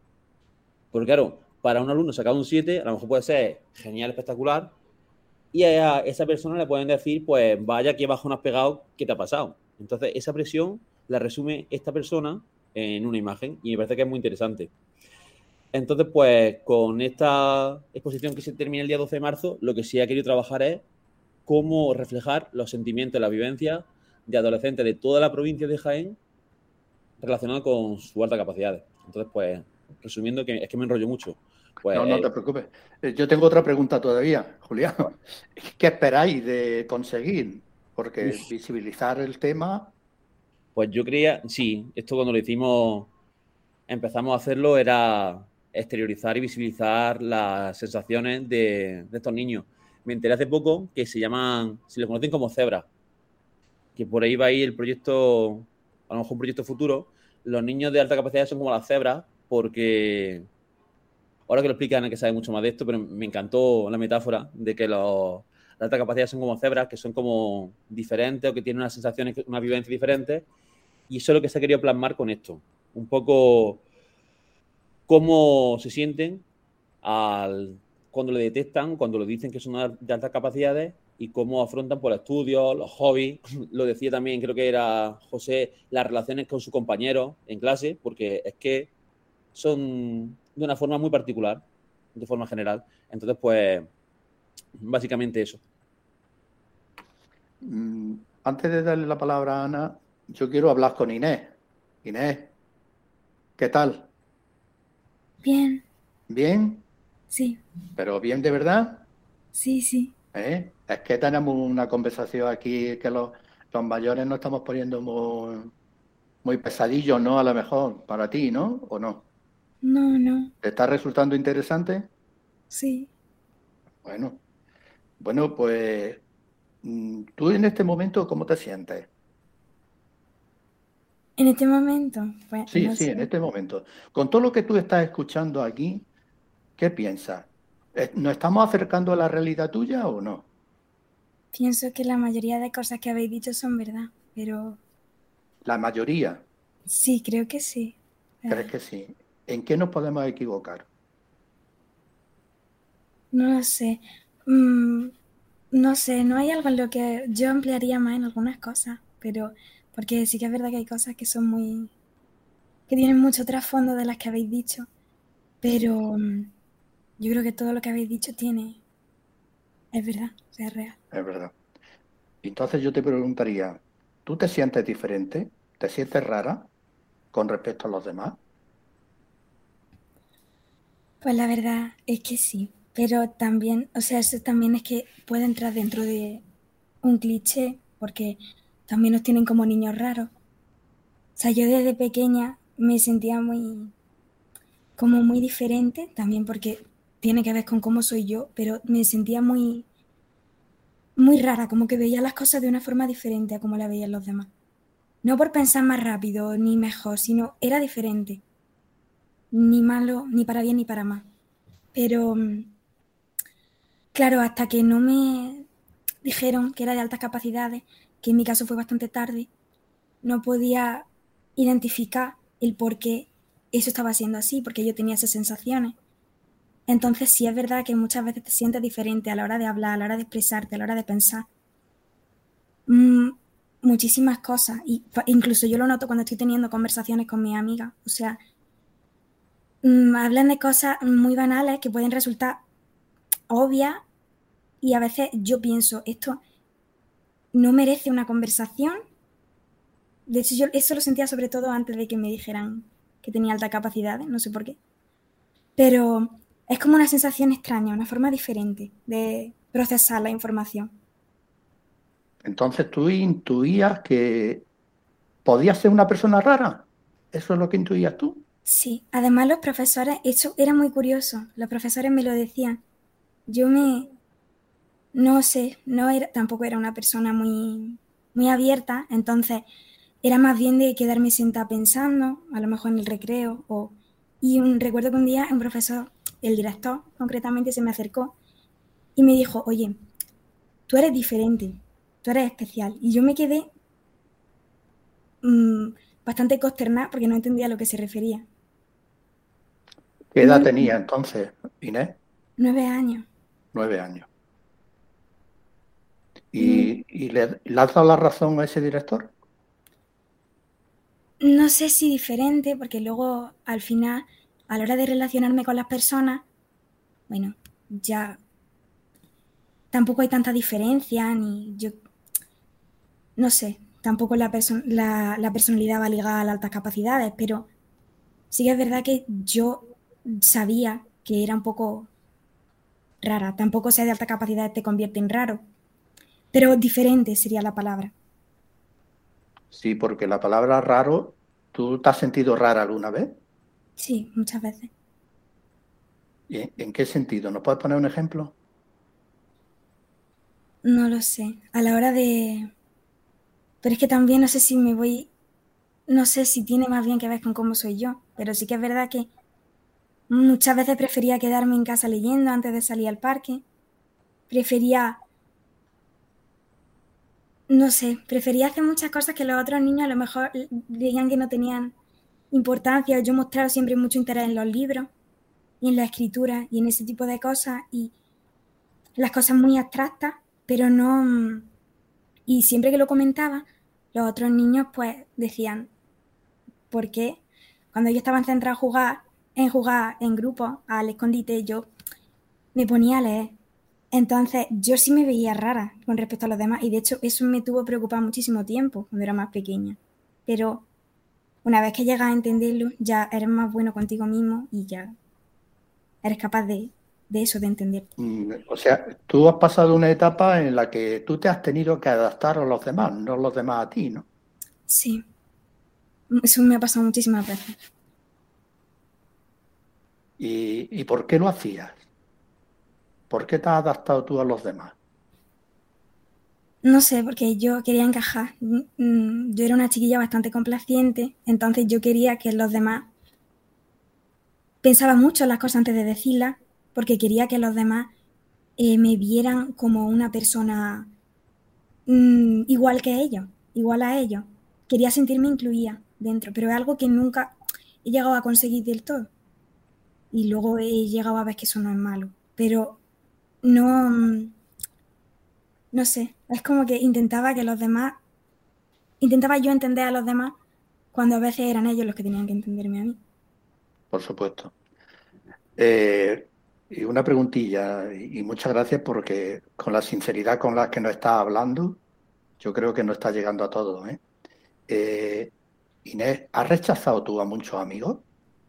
Porque claro, para un alumno sacar un siete, a lo mejor puede ser genial, espectacular, y a esa persona le pueden decir, pues vaya que bajón has pegado, ¿qué te ha pasado? Entonces, esa presión la resume esta persona en una imagen y me parece que es muy interesante. Entonces, pues, con esta exposición que se termina el día doce de marzo, lo que sí he querido trabajar es cómo reflejar los sentimientos y las vivencias de adolescentes de toda la provincia de Jaén relacionados con sus altas capacidades. Entonces, pues, resumiendo, que es que me enrollo mucho. Pues, no, no te preocupes. Yo tengo otra pregunta todavía, Julián. ¿Qué esperáis de conseguir? Porque uf. visibilizar el tema... Pues yo creía, sí, esto cuando lo hicimos, empezamos a hacerlo, era exteriorizar y visibilizar las sensaciones de, de estos niños. Me enteré hace poco que se llaman, se les conocen como cebras, que por ahí va a ir el proyecto, a lo mejor un proyecto futuro. Los niños de alta capacidad son como las cebras, porque ahora que lo explica Ana, que sabe mucho más de esto, pero me encantó la metáfora de que los de alta capacidad son como cebras, que son como diferentes o que tienen unas sensaciones, una vivencia diferente. Y eso es lo que se ha querido plasmar con esto. Un poco cómo se sienten al, cuando le detectan, cuando le dicen que son de altas capacidades y cómo afrontan por los estudios, los hobbies. Lo decía también, creo que era José, las relaciones con sus compañeros en clase, porque es que son de una forma muy particular, de forma general. Entonces, pues, básicamente eso. Antes de darle la palabra a Ana, yo quiero hablar con Inés. Inés, ¿qué tal? Bien. ¿Bien? Sí. ¿Pero bien de verdad? Sí, sí. ¿Eh? Es que tenemos una conversación aquí que los, los mayores nos estamos poniendo muy, muy pesadillos, ¿no? A lo mejor, para ti, ¿no? ¿O no? No, no. ¿Te está resultando interesante? Sí. Bueno. Bueno, pues, ¿tú en este momento cómo te sientes? En este momento, pues, Sí, no sí, sé. en este momento. Con todo lo que tú estás escuchando aquí, ¿qué piensas? ¿Nos estamos acercando a la realidad tuya o no? Pienso que la mayoría de cosas que habéis dicho son verdad, pero La mayoría. Sí, creo que sí. ¿Crees que sí? ¿En qué nos podemos equivocar? No lo sé. Mm, no sé, no hay algo en lo que yo ampliaría más en algunas cosas, pero porque sí que es verdad que hay cosas que son muy... que tienen mucho trasfondo de las que habéis dicho, pero mm, yo creo que todo lo que habéis dicho tiene... es verdad, o sea, es real. Es verdad. Entonces yo te preguntaría, ¿tú te sientes diferente? ¿Te sientes rara con respecto a los demás? Pues la verdad es que sí, pero también, o sea, eso también es que puede entrar dentro de un cliché, porque también nos tienen como niños raros. O sea, yo desde pequeña me sentía muy, como muy diferente, también porque tiene que ver con cómo soy yo, pero me sentía muy, muy rara, como que veía las cosas de una forma diferente a como la veían los demás. No por pensar más rápido ni mejor, sino era diferente. Ni malo, ni para bien ni para mal. Pero, mm, claro, hasta que no me dijeron que era de altas capacidades, que en mi caso fue bastante tarde, no podía identificar el por qué eso estaba siendo así, porque yo tenía esas sensaciones. Entonces sí es verdad que muchas veces te sientes diferente a la hora de hablar, a la hora de expresarte, a la hora de pensar. Mm, muchísimas cosas. Y fa- incluso yo lo noto cuando estoy teniendo conversaciones con mis amigas. O sea, mm, hablan de cosas muy banales que pueden resultar obvias y a veces yo pienso, esto no merece una conversación. De hecho, yo eso lo sentía sobre todo antes de que me dijeran que tenía alta capacidad, no sé por qué. Pero es como una sensación extraña, una forma diferente de procesar la información. Entonces tú intuías que podías ser una persona rara. ¿Eso es lo que intuías tú? Sí, además los profesores, eso era muy curioso, los profesores me lo decían. Yo me, no sé, no era, tampoco era una persona muy, muy abierta, entonces era más bien de quedarme sentada pensando, a lo mejor en el recreo, o, y un, recuerdo que un día un profesor, el director concretamente, se me acercó y me dijo, oye, tú eres diferente, tú eres especial. Y yo me quedé mmm, bastante consternada porque no entendía a lo que se refería. ¿Qué edad Nueve, tenía entonces, Inés? nueve años. Nueve años. Mm, ¿Y, y le, le has dado la razón a ese director? No sé si diferente, porque luego al final, a la hora de relacionarme con las personas, bueno, ya tampoco hay tanta diferencia, ni yo, no sé, tampoco la, perso- la, la personalidad va ligada a las altas capacidades, pero sí que es verdad que yo sabía que era un poco rara. Tampoco ser de alta capacidad te convierte en raro, pero diferente sería la palabra. Sí, porque la palabra raro, ¿tú te has sentido rara alguna vez? Sí, muchas veces. ¿Y en, en qué sentido? ¿Nos puedes poner un ejemplo? No lo sé. A la hora de... Pero es que también no sé si me voy... No sé si tiene más bien que ver con cómo soy yo, pero sí que es verdad que muchas veces prefería quedarme en casa leyendo antes de salir al parque. Prefería, no sé, prefería hacer muchas cosas que los otros niños a lo mejor veían que no tenían importancia. Yo he mostrado siempre mucho interés en los libros y en la escritura y en ese tipo de cosas y las cosas muy abstractas, pero no... Y siempre que lo comentaba, los otros niños pues decían, ¿por qué? Cuando ellos estaban centrados a jugar, en jugar en grupo al escondite, yo me ponía a leer. Entonces yo sí me veía rara con respecto a los demás y de hecho eso me tuvo preocupado muchísimo tiempo cuando era más pequeña. Pero una vez que llegas a entenderlo, ya eres más bueno contigo mismo y ya eres capaz de, de eso, de entender. Mm, O sea, tú has pasado una etapa en la que tú te has tenido que adaptar a los demás, no los demás a ti, ¿no? Sí, eso me ha pasado muchísimas veces. ¿Y, y por qué lo hacías? ¿Por qué te has adaptado tú a los demás? No sé, porque yo quería encajar. Mm, Yo era una chiquilla bastante complaciente, entonces yo quería que los demás pensaba mucho en las cosas antes de decirlas, porque quería que los demás eh, me vieran como una persona mm, igual que ellos, igual a ellos. quería sentirme incluida dentro, pero es algo que nunca he llegado a conseguir del todo. Y luego he llegado a ver que eso no es malo, pero no, no sé, es como que intentaba que los demás, intentaba yo entender a los demás cuando a veces eran ellos los que tenían que entenderme a mí. Por supuesto. Eh, y una preguntilla, y muchas gracias porque con la sinceridad con la que nos estás hablando, yo creo que nos está llegando a todos, ¿eh? Eh, Inés, ¿has rechazado tú a muchos amigos?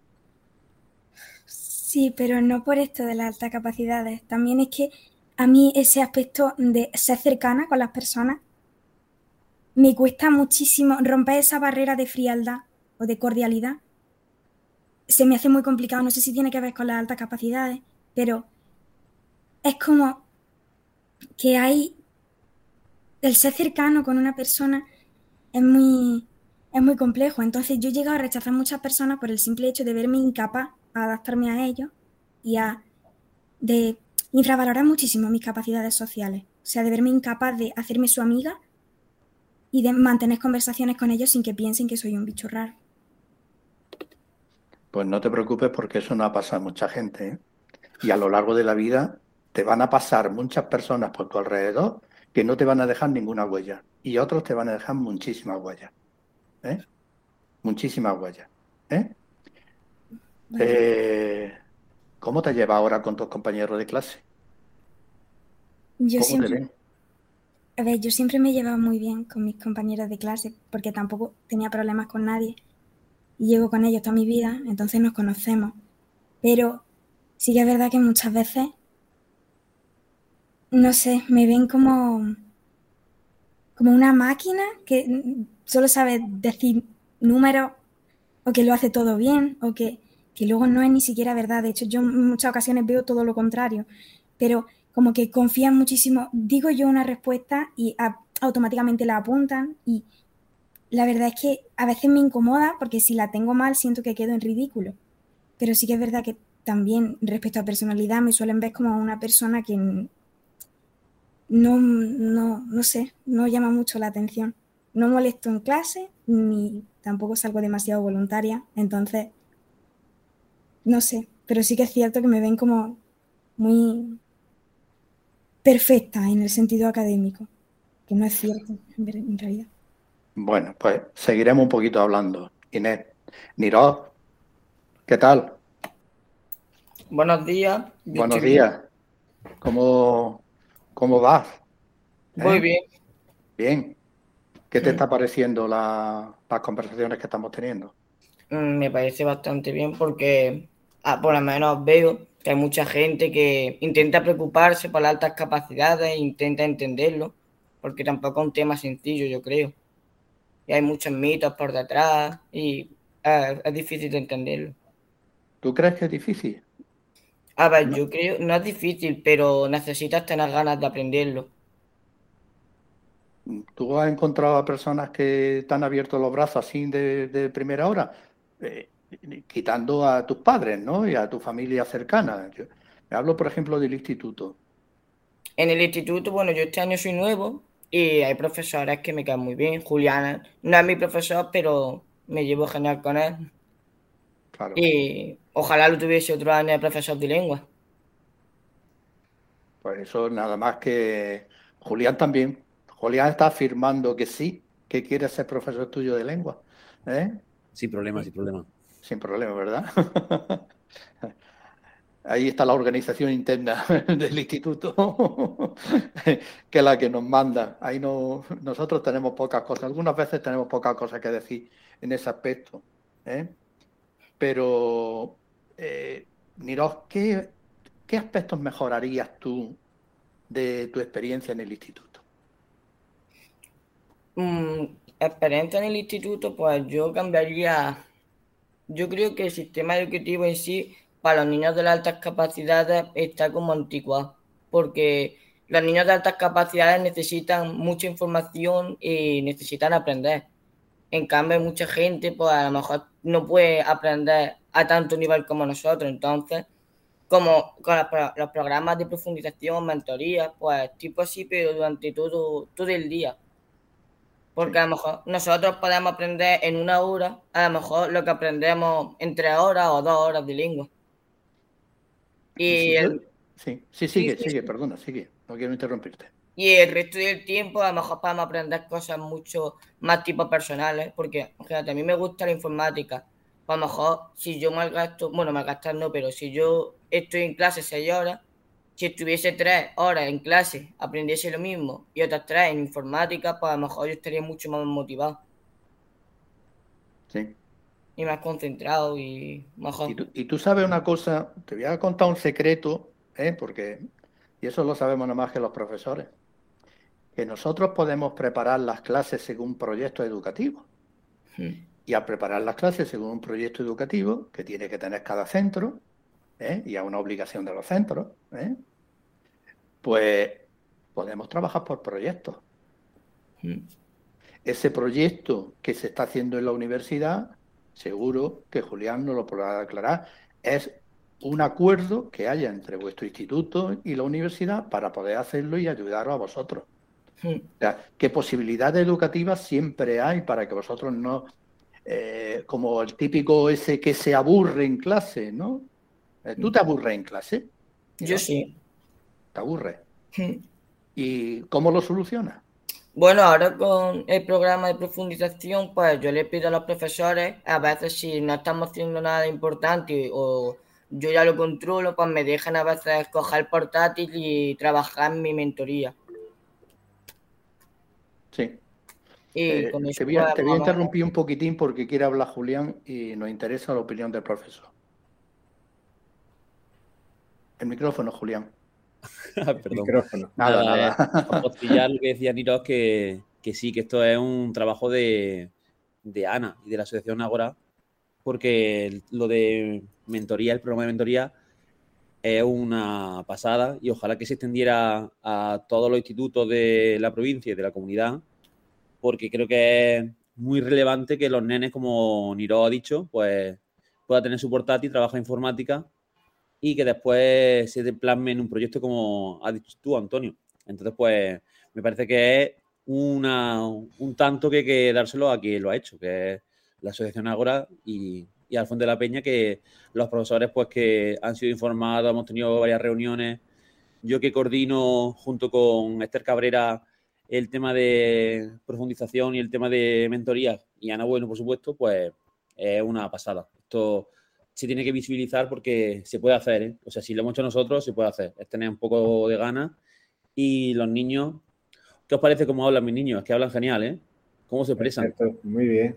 Sí, pero no por esto de las altas capacidades. También es que a mí ese aspecto de ser cercana con las personas me cuesta muchísimo romper esa barrera de frialdad o de cordialidad. Se me hace muy complicado, no sé si tiene que ver con las altas capacidades, pero es como que hay... El ser cercano con una persona es muy, es muy complejo. Entonces yo he llegado a rechazar muchas personas por el simple hecho de verme incapaz a adaptarme a ellos y a de infravalorar muchísimo mis capacidades sociales. O sea, de verme incapaz de hacerme su amiga y de mantener conversaciones con ellos sin que piensen que soy un bicho raro. Pues no te preocupes porque eso no ha pasado a mucha gente, ¿eh? Y a lo largo de la vida te van a pasar muchas personas por tu alrededor que no te van a dejar ninguna huella y otros te van a dejar muchísimas huellas, ¿eh? Muchísimas huellas, ¿eh? Vale. Eh, ¿Cómo te llevas ahora con tus compañeros de clase? Yo ¿Cómo te siempre, ven? a ver, yo siempre me he llevado muy bien con mis compañeros de clase porque tampoco tenía problemas con nadie y llevo con ellos toda mi vida, entonces nos conocemos. Pero sí que es verdad que muchas veces, no sé, me ven como, como una máquina que solo sabe decir números o que lo hace todo bien o que, que luego no es ni siquiera verdad. De hecho, yo en muchas ocasiones veo todo lo contrario, pero como que confían muchísimo. Digo yo una respuesta y a, automáticamente la apuntan y la verdad es que a veces me incomoda porque si la tengo mal siento que quedo en ridículo. Pero sí que es verdad que también respecto a personalidad me suelen ver como una persona que no, no, no sé, no llama mucho la atención. No molesto en clase ni tampoco salgo demasiado voluntaria, entonces no sé, pero sí que es cierto que me ven como muy perfecta en el sentido académico, que no es cierto en ver- en realidad. Bueno, pues seguiremos un poquito hablando. Inés, Nirós, ¿qué tal? Buenos días, yo Buenos estoy bien. días. ¿Cómo, cómo vas? Voy ¿Eh? bien. Bien. ¿Qué te Mm, está pareciendo la- las conversaciones que estamos teniendo? mm, Me parece bastante bien porque ah, por lo menos veo que hay mucha gente que intenta preocuparse por las altas capacidades e intenta entenderlo, porque tampoco es un tema sencillo, yo creo. Y hay muchos mitos por detrás y eh, es difícil de entenderlo. ¿Tú crees que es difícil? A ver, No. yo creo, no es difícil, pero necesitas tener ganas de aprenderlo. ¿Tú has encontrado a personas que te han abierto los brazos así de, de primera hora? Eh, quitando a tus padres, ¿no? Y a tu familia cercana. Yo, hablo, por ejemplo, del instituto. En el instituto, bueno, yo este año soy nuevo y hay profesores que me caen muy bien. Juliana no es mi profesor, pero me llevo genial con él. Claro. Y ojalá lo tuviese otro año de profesor de lengua. Pues eso nada más que Julián también. Julián está afirmando que sí, que quiere ser profesor tuyo de lengua. ¿Eh? Sin problema, sin problema. Sin problema, ¿verdad? Ahí está la organización interna del instituto, que es la que nos manda. Ahí no, nosotros tenemos pocas cosas. Algunas veces tenemos pocas cosas que decir en ese aspecto. ¿Eh? Pero, eh, Nirós, ¿qué, qué aspectos mejorarías tú de tu experiencia en el instituto? Mm, experiencia en el instituto, pues yo cambiaría. Yo creo que el sistema educativo en sí, para los niños de las altas capacidades, está como anticuado, porque los niños de altas capacidades necesitan mucha información y necesitan aprender. En cambio, hay mucha gente, pues a lo mejor no puede aprender a tanto nivel como nosotros. Entonces, como con los, pro- los programas de profundización, mentoría, pues tipo así, pero durante todo, todo el día. Porque a lo mejor nosotros podemos aprender en una hora, a lo mejor lo que aprendemos en tres horas o dos horas de lengua. Y Sí, yo- el, sí, sí, sigue, sí, sigue, sí. perdona, sigue. No quiero interrumpirte. y el resto del tiempo a lo mejor podemos aprender cosas mucho más tipo personales, porque fíjate, a mí me gusta la informática. Pues a lo mejor si yo malgasto, bueno, malgastar no, pero si yo estoy en clase seis horas, si estuviese tres horas en clase, aprendiese lo mismo y otras tres en informática, pues a lo mejor yo estaría mucho más motivado Sí. y más concentrado y mejor. Y tú, y tú sabes una cosa, te voy a contar un secreto, ¿eh? Porque, y eso lo sabemos nada más que los profesores, que nosotros podemos preparar las clases según proyectos educativos. Hmm. Y al preparar las clases según un proyecto educativo que tiene que tener cada centro, ¿eh? Y es una obligación de los centros, ¿eh? Pues podemos trabajar por proyectos. Hmm. Ese proyecto que se está haciendo en la universidad, seguro que Julián nos lo podrá aclarar, es un acuerdo que haya entre vuestro instituto y la universidad para poder hacerlo y ayudaros a vosotros. Hmm. O sea, que posibilidades educativas siempre hay para que vosotros no, eh, como el típico ese que se aburre en clase, ¿no? Eh, ¿Tú te aburres en clase? Yo ¿No? sí. ¿Te aburres? Hmm. ¿Y cómo lo solucionas? Bueno, ahora con el programa de profundización, pues yo le pido a los profesores, a veces si no estamos haciendo nada importante o yo ya lo controlo, pues me dejan a veces coger el portátil y trabajar en mi mentoría. Sí. Y Eh, con eso, te voy a, pues, te voy a más o menos. interrumpir un poquitín porque quiere hablar Julián y nos interesa la opinión del profesor. El micrófono, Julián. Perdón. Micrófono. Nada, Nada, nada. eh, apostillar lo que decía Niros, que, que sí, que esto es un trabajo de, de Ana y de la Asociación Ágora, porque lo de mentoría, el programa de mentoría, es una pasada y ojalá que se extendiera a todos los institutos de la provincia y de la comunidad, porque creo que es muy relevante que los nenes, como Niro ha dicho, pues pueda tener su portátil, trabaja informática y que después se plasme en un proyecto como has dicho tú, Antonio. Entonces, pues me parece que es una, un tanto que hay que dárselo a quien lo ha hecho, que es la Asociación Ágora y, y Alfonso de la Peña, que los profesores pues que han sido informados, hemos tenido varias reuniones. Yo que coordino junto con Esther Cabrera el tema de profundización y el tema de mentoría y Ana Bueno, por supuesto, pues es una pasada. Esto se tiene que visibilizar porque se puede hacer, ¿eh? O sea, si lo hemos hecho nosotros, se puede hacer. Es tener un poco de ganas y los niños... ¿Qué os parece cómo hablan mis niños? Es que hablan genial, ¿eh? ¿Cómo se expresan? Perfecto, muy bien.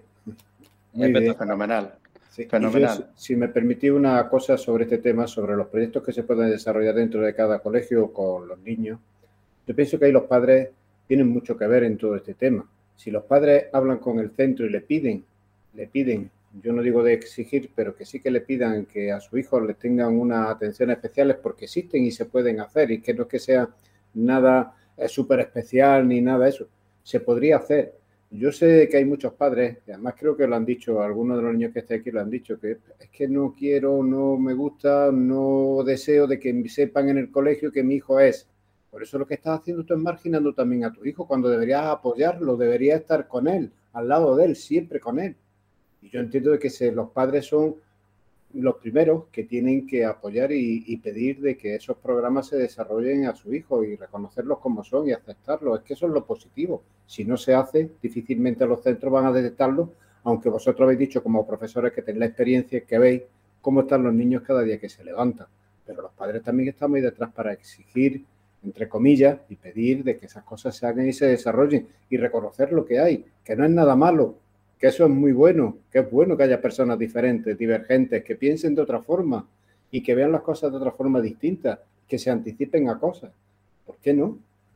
Muy Espectacular. bien. Fenomenal. Sí. Fenomenal. Y yo, si me permitís una cosa sobre este tema, sobre los proyectos que se pueden desarrollar dentro de cada colegio con los niños, yo pienso que ahí los padres tienen mucho que ver en todo este tema. Si los padres hablan con el centro y le piden, le piden, yo no digo de exigir, pero que sí que le pidan que a su hijo le tengan unas atenciones especiales porque existen y se pueden hacer y que no es que sea nada súper especial ni nada de eso, se podría hacer. Yo sé que hay muchos padres, y además creo que lo han dicho, algunos de los niños que están aquí lo han dicho, que es que no quiero, no me gusta, no deseo de que sepan en el colegio que mi hijo es. Por eso lo que estás haciendo tú es marginando también a tu hijo, cuando deberías apoyarlo, deberías estar con él, al lado de él, siempre con él. Y yo entiendo de que se, los padres son los primeros que tienen que apoyar y, y pedir de que esos programas se desarrollen a su hijo y reconocerlos como son y aceptarlos. Es que eso es lo positivo. Si no se hace, difícilmente los centros van a detectarlo, aunque vosotros habéis dicho como profesores que tenéis la experiencia y que veis cómo están los niños cada día que se levantan. Pero los padres también estamos ahí detrás para exigir, entre comillas, y pedir de que esas cosas se hagan y se desarrollen y reconocer lo que hay, que no es nada malo, que eso es muy bueno, que es bueno que haya personas diferentes, divergentes, que piensen de otra forma y que vean las cosas de otra forma distinta, que se anticipen a cosas. ¿Por qué no?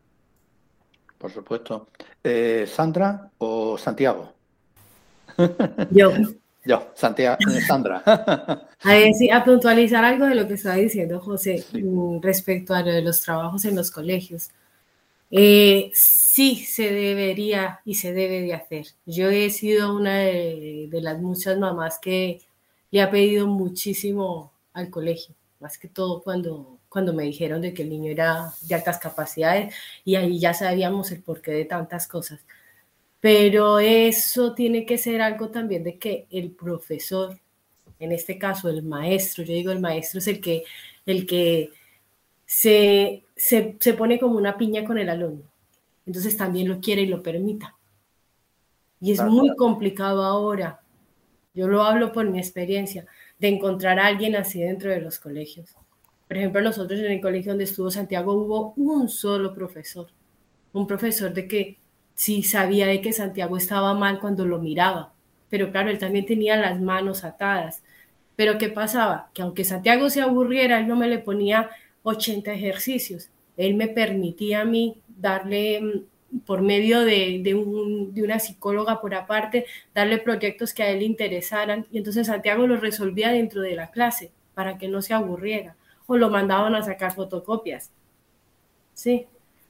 Por supuesto. Eh, ¿Sandra o Santiago? Yo. Yo, Santiago, Sandra. A ver, sí, a puntualizar algo de lo que estaba diciendo José Sí. respecto a lo de los trabajos en los colegios. Eh, sí se debería y se debe de hacer. Yo he sido una de, de las muchas mamás que le ha pedido muchísimo al colegio, más que todo cuando, cuando me dijeron de que el niño era de altas capacidades y ahí ya sabíamos el porqué de tantas cosas. pero eso tiene que ser algo también de que el profesor, en este caso el maestro, yo digo el maestro es el que, el que se, se, se pone como una piña con el alumno, entonces también lo quiere y lo permita. Y es muy complicado ahora, yo lo hablo por mi experiencia, de encontrar a alguien así dentro de los colegios. Por ejemplo, nosotros en el colegio donde estuvo Santiago hubo un solo profesor, un profesor de que sí sabía de que Santiago estaba mal cuando lo miraba, pero claro, él también tenía las manos atadas. Pero ¿qué pasaba? Que aunque Santiago se aburriera, él no me le ponía ochenta ejercicios, él me permitía a mí darle, por medio de, de, un, de una psicóloga por aparte, darle proyectos que a él le interesaran, y entonces Santiago los resolvía dentro de la clase para que no se aburriera, o lo mandaban a sacar fotocopias. Sí,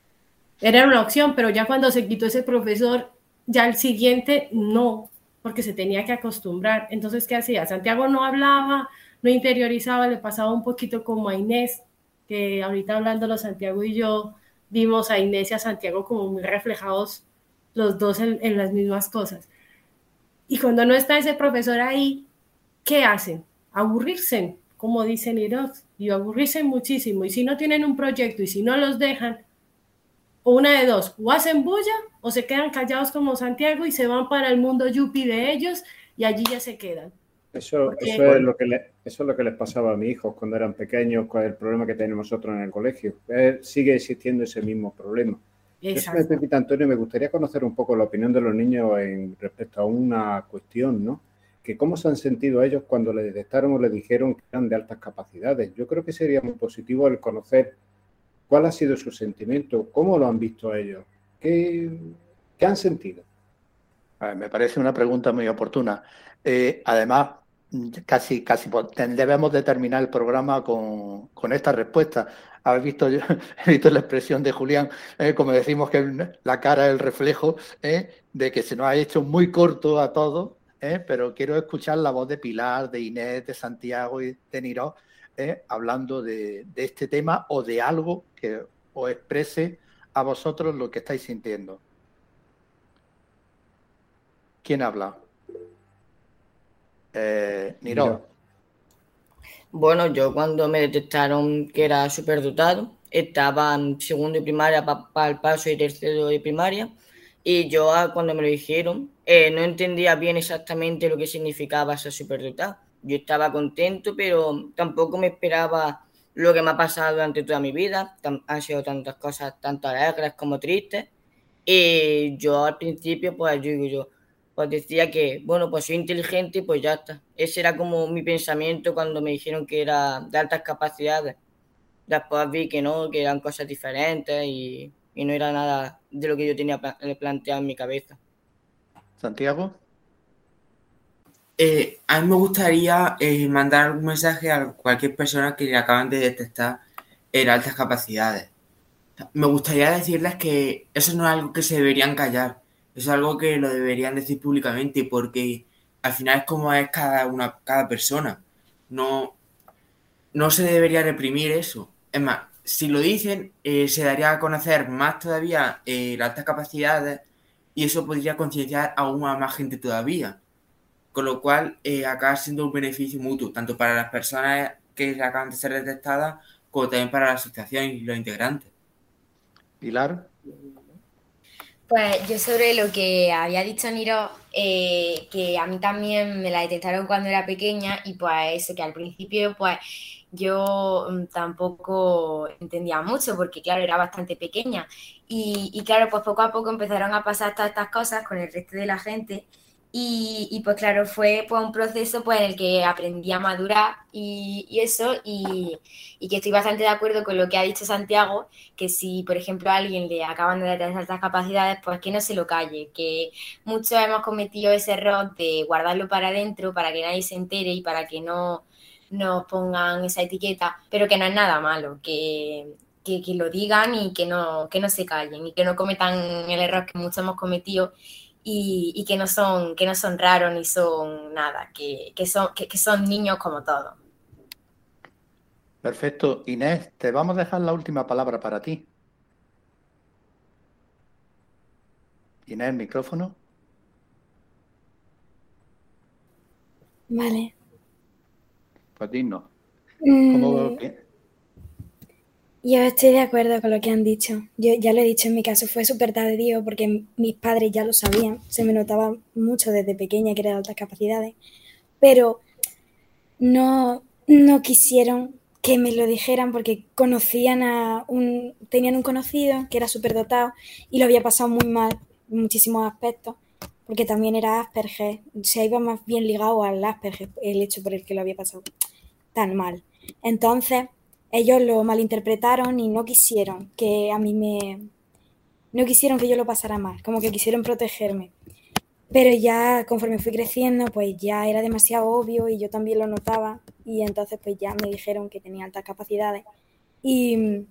era una opción, pero ya cuando se quitó ese profesor, ya el siguiente no, porque se tenía que acostumbrar. Entonces, ¿qué hacía? Santiago no hablaba, no interiorizaba, le pasaba un poquito como a Inés, que ahorita hablándolo Santiago y yo, vimos a Inés y a Santiago como muy reflejados los dos en, en las mismas cosas. Y cuando no está ese profesor ahí, ¿qué hacen? Aburrirse, como dicen Irox, y aburrirse muchísimo. Y si no tienen un proyecto y si no los dejan, o una de dos, o hacen bulla o se quedan callados como Santiago y se van para el mundo yuppie de ellos y allí ya se quedan. Eso, Porque... eso, es lo que le, eso es lo que les pasaba a mis hijos cuando eran pequeños, con el problema que tenemos nosotros en el colegio. Eh, sigue existiendo ese mismo problema. Exacto. Eso, Pepita Antonio, me gustaría conocer un poco la opinión de los niños en respecto a una cuestión, ¿no? Que cómo se han sentido ellos cuando les detectaron o les dijeron que eran de altas capacidades. Yo creo que sería muy positivo el conocer cuál ha sido su sentimiento, cómo lo han visto ellos, qué, qué han sentido. A ver, me parece una pregunta muy oportuna. Eh, además, casi, casi debemos de terminar el programa con, con esta respuesta. Habéis visto, yo, he visto la expresión de Julián, eh, como decimos que la cara es el reflejo, eh, de que se nos ha hecho muy corto a todos, eh, pero quiero escuchar la voz de Pilar, de Inés, de Santiago y de Niro, eh, hablando de, de este tema o de algo que os exprese a vosotros lo que estáis sintiendo. ¿Quién habla? Eh, Niro. Bueno, yo cuando me detectaron que era superdotado, estaba en segundo de primaria para pa el paso y tercero de primaria, y yo cuando me lo dijeron eh, no entendía bien exactamente lo que significaba ser superdotado. Yo estaba contento, pero tampoco me esperaba lo que me ha pasado durante toda mi vida. Han sido tantas cosas, tanto alegres como tristes, y yo al principio, pues yo digo yo, pues decía que, bueno, pues soy inteligente y pues ya está. Ese era como mi pensamiento cuando me dijeron que era de altas capacidades. Después vi que no, que eran cosas diferentes y, y no era nada de lo que yo tenía planteado en mi cabeza. ¿Santiago? Eh, a mí me gustaría eh, mandar un mensaje a cualquier persona que le acaban de detectar en altas capacidades. Me gustaría decirles que eso no es algo que se deberían callar. Eso es algo que lo deberían decir públicamente, porque al final es como es cada una, cada persona. No, no se debería reprimir eso. Es más, si lo dicen, eh, se daría a conocer más todavía eh, las altas capacidades y eso podría concienciar aún a más gente todavía. Con lo cual, eh, acaba siendo un beneficio mutuo, tanto para las personas que acaban de ser detectadas, como también para la asociación y los integrantes. Pilar. Pues yo sobre lo que había dicho Niro, eh, que a mí también me la detectaron cuando era pequeña y pues eso, que al principio pues yo tampoco entendía mucho porque claro, era bastante pequeña y, y claro, pues poco a poco empezaron a pasar todas estas cosas con el resto de la gente. Y, y pues claro, fue pues, un proceso pues, en el que aprendí a madurar y, y eso, y, y que estoy bastante de acuerdo con lo que ha dicho Santiago, que si, por ejemplo, a alguien le acaban de dar estas capacidades, pues que no se lo calle, que muchos hemos cometido ese error de guardarlo para adentro, para que nadie se entere y para que no nos pongan esa etiqueta, pero que no es nada malo, que... Que, que lo digan y que no, que no se callen y que no cometan el error que muchos hemos cometido. Y, y que no son que no son raros ni son nada, que, que, son, que, que son niños como todos. Perfecto. Inés, te vamos a dejar la última palabra para ti. Inés, el micrófono. Vale. Pues dinos. Mm, ¿Cómo, yo estoy de acuerdo con lo que han dicho. Yo ya lo he dicho, en mi caso fue súper tardío porque mis padres ya lo sabían. Se me notaba mucho desde pequeña que era de altas capacidades. Pero no, no quisieron que me lo dijeran porque conocían a un... Tenían un conocido que era súper dotado y lo había pasado muy mal en muchísimos aspectos. Porque también era Asperger, se iba más bien ligado al Asperger, el hecho por el que lo había pasado tan mal. Entonces, ellos lo malinterpretaron y no quisieron que a mí me... No quisieron que yo lo pasara mal, como que quisieron protegerme. Pero ya conforme fui creciendo, pues ya era demasiado obvio y yo también lo notaba. Y entonces pues ya me dijeron que tenía altas capacidades. Y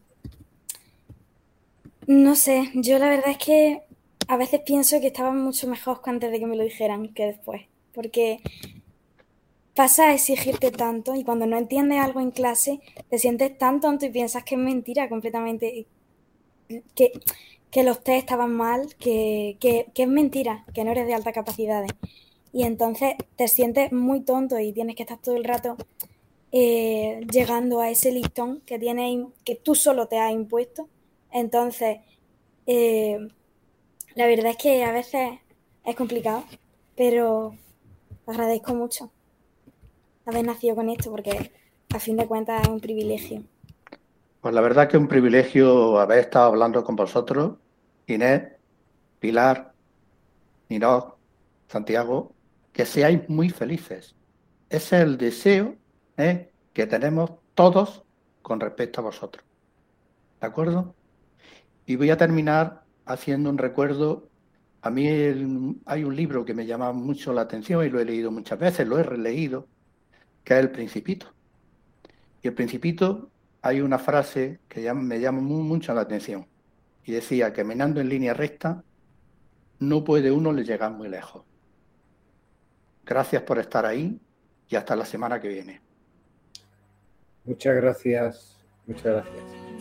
no sé, yo la verdad es que a veces pienso que estaba mucho mejor antes de que me lo dijeran que después, porque pasa a exigirte tanto y cuando no entiendes algo en clase te sientes tan tonto y piensas que es mentira completamente, que, que los test estaban mal, que, que, que es mentira, que no eres de altas capacidades. Y entonces te sientes muy tonto y tienes que estar todo el rato eh, llegando a ese listón que, tienes, que tú solo te has impuesto. Entonces... Eh, La verdad es que a veces es complicado, pero agradezco mucho haber nacido con esto porque a fin de cuentas es un privilegio. Pues la verdad que es un privilegio haber estado hablando con vosotros, Inés, Pilar, Ninoc, Santiago, que seáis muy felices. Ese es el deseo ¿eh? que tenemos todos con respecto a vosotros. ¿De acuerdo? Y voy a terminar haciendo un recuerdo. A mí el, hay un libro que me llama mucho la atención y lo he leído muchas veces, lo he releído, que es El Principito. Y El Principito hay una frase que llama, me llama muy, mucho la atención. Y decía, caminando en línea recta, no puede uno llegar muy lejos. Gracias por estar ahí y hasta la semana que viene. Muchas gracias. Muchas gracias.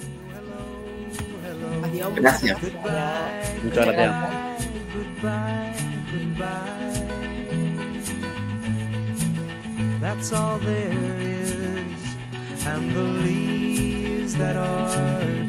Adiós. Gracias. Muchas gracias. That's all there is, and the leaves that are